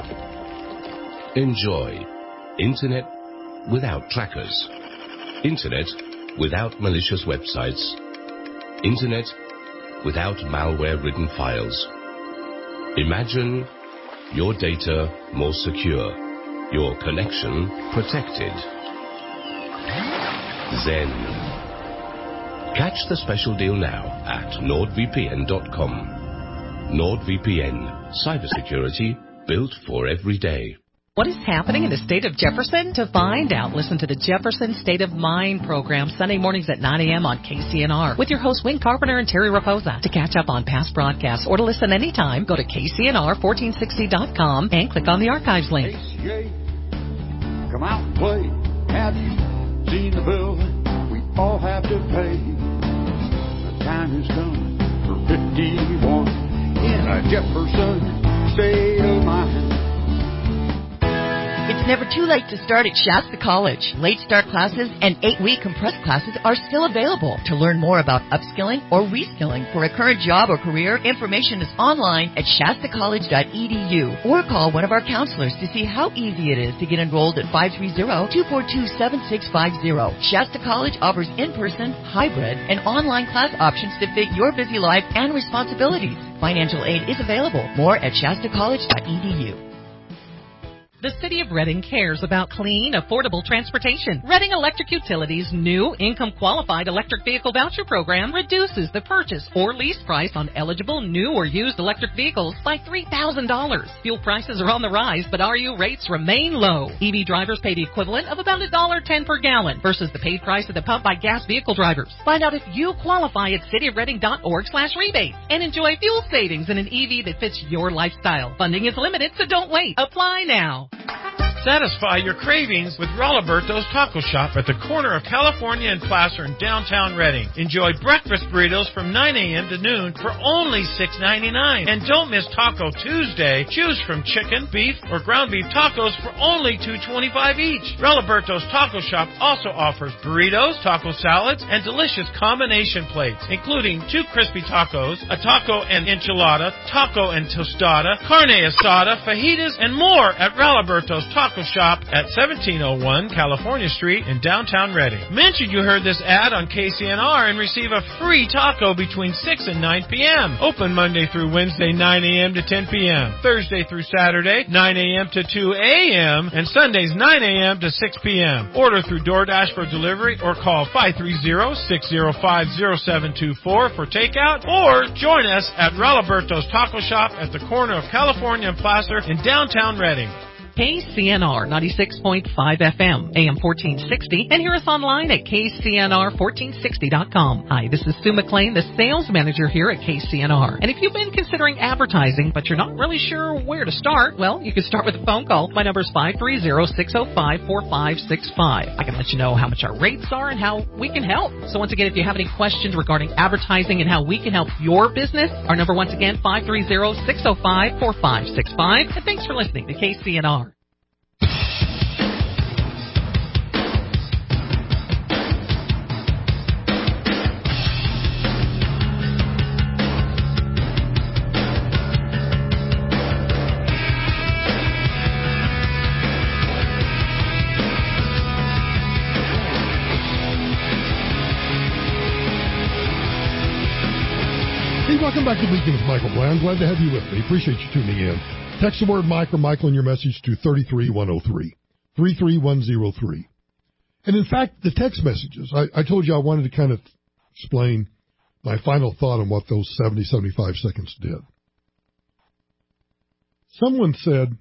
Enjoy Internet without trackers. Internet without malicious websites. Internet without malware-ridden files. Imagine your data more secure, your connection protected. Zen. Catch the special deal now at nord v p n dot com. NordVPN, cybersecurity built for every day. What is happening in the state of Jefferson? To find out, listen to the Jefferson State of Mind program Sunday mornings at nine a.m. on K C N R with your hosts Wayne Carpenter and Terry Raposa. To catch up on past broadcasts or to listen anytime, go to K C N R fourteen sixty dot com and click on the archives link. Come out and play. Have you seen the bill we all have to pay? The time has come for fifty-one in a Jefferson State of Mind. It's never too late to start at Shasta College. Late start classes and eight-week compressed classes are still available. To learn more about upskilling or reskilling for a current job or career, information is online at shasta college dot e d u or call one of our counselors to see how easy it is to get enrolled at five three zero, two four two, seven six five zero. Shasta College offers in-person, hybrid, and online class options to fit your busy life and responsibilities. Financial aid is available. More at shasta college dot e d u. The City of Reading cares about clean, affordable transportation. Reading Electric Utilities' new income-qualified electric vehicle voucher program reduces the purchase or lease price on eligible new or used electric vehicles by three thousand dollars. Fuel prices are on the rise, but R U rates remain low. E V drivers pay the equivalent of about one dollar ten per gallon versus the paid price at the pump by gas vehicle drivers. Find out if you qualify at city of reading dot org slash rebates and enjoy fuel savings in an E V that fits your lifestyle. Funding is limited, so don't wait. Apply now. Satisfy your cravings with Roliberto's Taco Shop at the corner of California and Placer in downtown Reading. Enjoy breakfast burritos from nine a.m. to noon for only six ninety-nine. And don't miss Taco Tuesday. Choose from chicken, beef, or ground beef tacos for only two twenty-five each. Roliberto's Taco Shop also offers burritos, taco salads, and delicious combination plates, including two crispy tacos, a taco and enchilada, taco and tostada, carne asada, fajitas, and more at Roliberto's Taco Shop at seventeen oh one California Street in downtown Reading. Mention you heard this ad on K C N R and receive a free taco between six and nine p.m. Open Monday through Wednesday, nine a.m. to ten p.m. Thursday through Saturday, nine a.m. to two a.m. and Sundays, nine a.m. to six p.m. Order through DoorDash for delivery or call five three zero, six zero five, zero seven two four for takeout, or join us at Roliberto's Taco Shop at the corner of California and Placer in downtown Reading. K C N R ninety-six point five F M, A M fourteen sixty, and hear us online at K C N R fourteen sixty dot com. Hi, this is Sue McLean, the sales manager here at K C N R. And if you've been considering advertising, but you're not really sure where to start, well, you can start with a phone call. My number is five three zero, six zero five, four five six five. I can let you know how much our rates are and how we can help. So once again, if you have any questions regarding advertising and how we can help your business, our number once again, five three zero, six zero five, four five six five. And thanks for listening to K C N R. Welcome back to Weekend with Michael Bland. Glad to have you with me. Appreciate you tuning in. Text the word Mike or Michael in your message to three three one oh three, three three one oh three. And in fact, the text messages, I, I told you I wanted to kind of explain my final thought on what those seventy, seventy-five seconds did. Someone said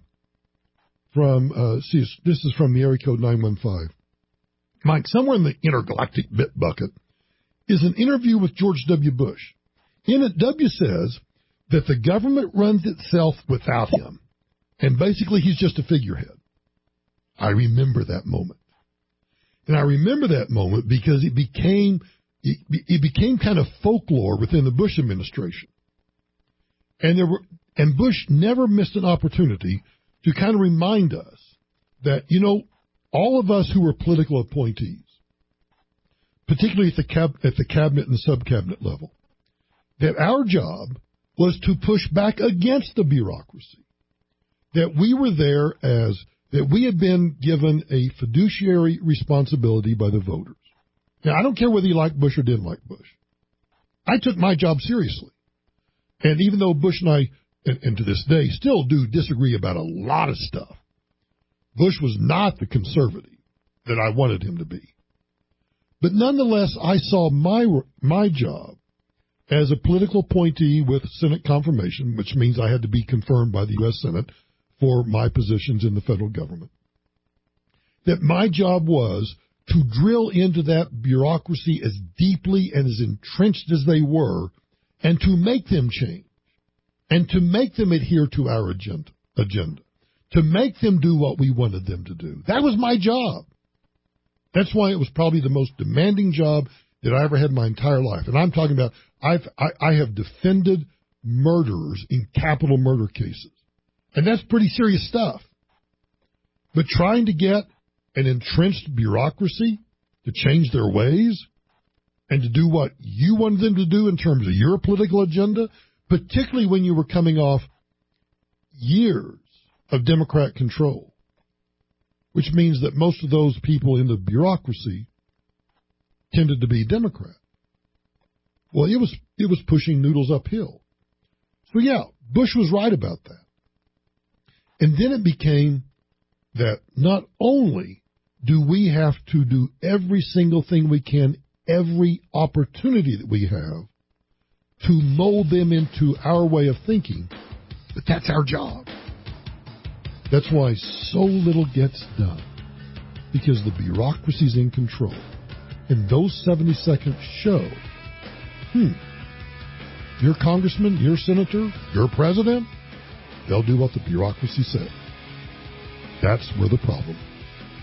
from, uh, see, this is from the area code nine one five. Mike, somewhere in the intergalactic bit bucket is an interview with George W. Bush. In it, W says that the government runs itself without him, and basically he's just a figurehead. I remember that moment. And I remember that moment because it became it, it became kind of folklore within the Bush administration. And there were and Bush never missed an opportunity to kind of remind us that, you know, all of us who were political appointees, particularly at the cab, at the cabinet and the sub-cabinet level, that our job was to push back against the bureaucracy, that we were there as, that we had been given a fiduciary responsibility by the voters. Now, I don't care whether you like Bush or didn't like Bush. I took my job seriously. And even though Bush and I, and, and to this day, still do disagree about a lot of stuff, Bush was not the conservative that I wanted him to be. But nonetheless, I saw my my job as a political appointee with Senate confirmation, which means I had to be confirmed by the U S Senate for my positions in the federal government, that my job was to drill into that bureaucracy as deeply and as entrenched as they were, and to make them change, and to make them adhere to our agenda, agenda, to make them do what we wanted them to do. That was my job. That's why it was probably the most demanding job that I ever had in my entire life. And I'm talking about, I've, I, I have defended murderers in capital murder cases. And that's pretty serious stuff. But trying to get an entrenched bureaucracy to change their ways and to do what you wanted them to do in terms of your political agenda, particularly when you were coming off years of Democrat control, which means that most of those people in the bureaucracy tended to be Democrat. Well, it was it was pushing noodles uphill. So yeah, Bush was right about that. And then it became that not only do we have to do every single thing we can, every opportunity that we have to mold them into our way of thinking, but that's our job. That's why so little gets done, because the bureaucracy's in control. And those seventy seconds show, hmm, your congressman, your senator, your president, they'll do what the bureaucracy said. That's where the problem is.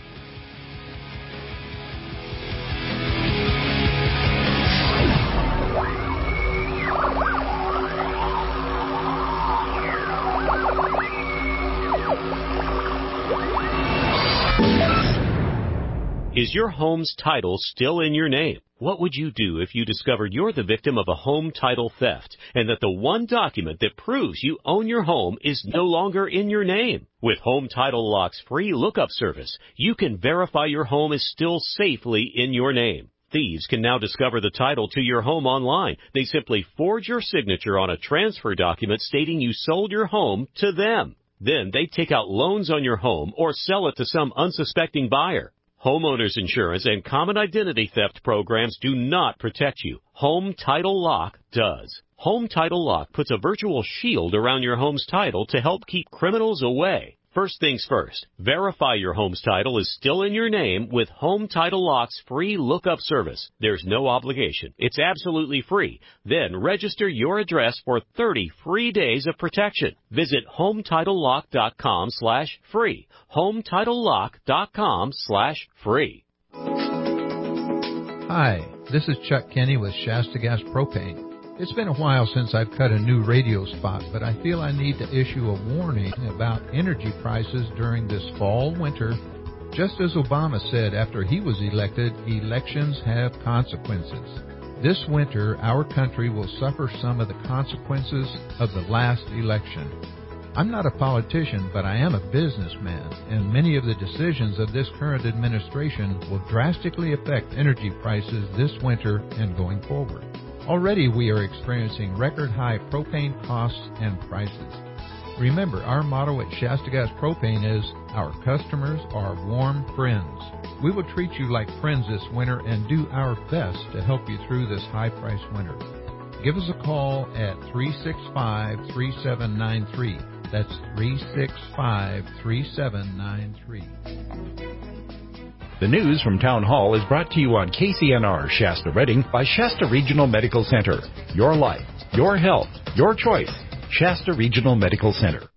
Is your home's title still in your name? What would you do if you discovered you're the victim of a home title theft and that the one document that proves you own your home is no longer in your name? With Home Title Lock's free lookup service, you can verify your home is still safely in your name. Thieves can now discover the title to your home online. They simply forge your signature on a transfer document stating you sold your home to them. Then they take out loans on your home or sell it to some unsuspecting buyer. Homeowners insurance and common identity theft programs do not protect you. Home Title Lock does. Home Title Lock puts a virtual shield around your home's title to help keep criminals away. First things first, verify your home's title is still in your name with Home Title Lock's free lookup service. There's no obligation. It's absolutely free. Then register your address for thirty free days of protection. Visit HometitleLock.com slash free. HometitleLock.com slash free. Hi, this is Chuck Kenny with Shasta Gas Propane. It's been a while since I've cut a new radio spot, but I feel I need to issue a warning about energy prices during this fall, winter. Just as Obama said after he was elected, elections have consequences. This winter, our country will suffer some of the consequences of the last election. I'm not a politician, but I am a businessman, and many of the decisions of this current administration will drastically affect energy prices this winter and going forward. Already we are experiencing record-high propane costs and prices. Remember, our motto at Shasta Gas Propane is, our customers are warm friends. We will treat you like friends this winter and do our best to help you through this high-priced winter. Give us a call at three six five, three seven nine three. That's three six five, three seven nine three. The news from Town Hall is brought to you on K C N R Shasta Redding by Shasta Regional Medical Center. Your life, your health, your choice. Shasta Regional Medical Center.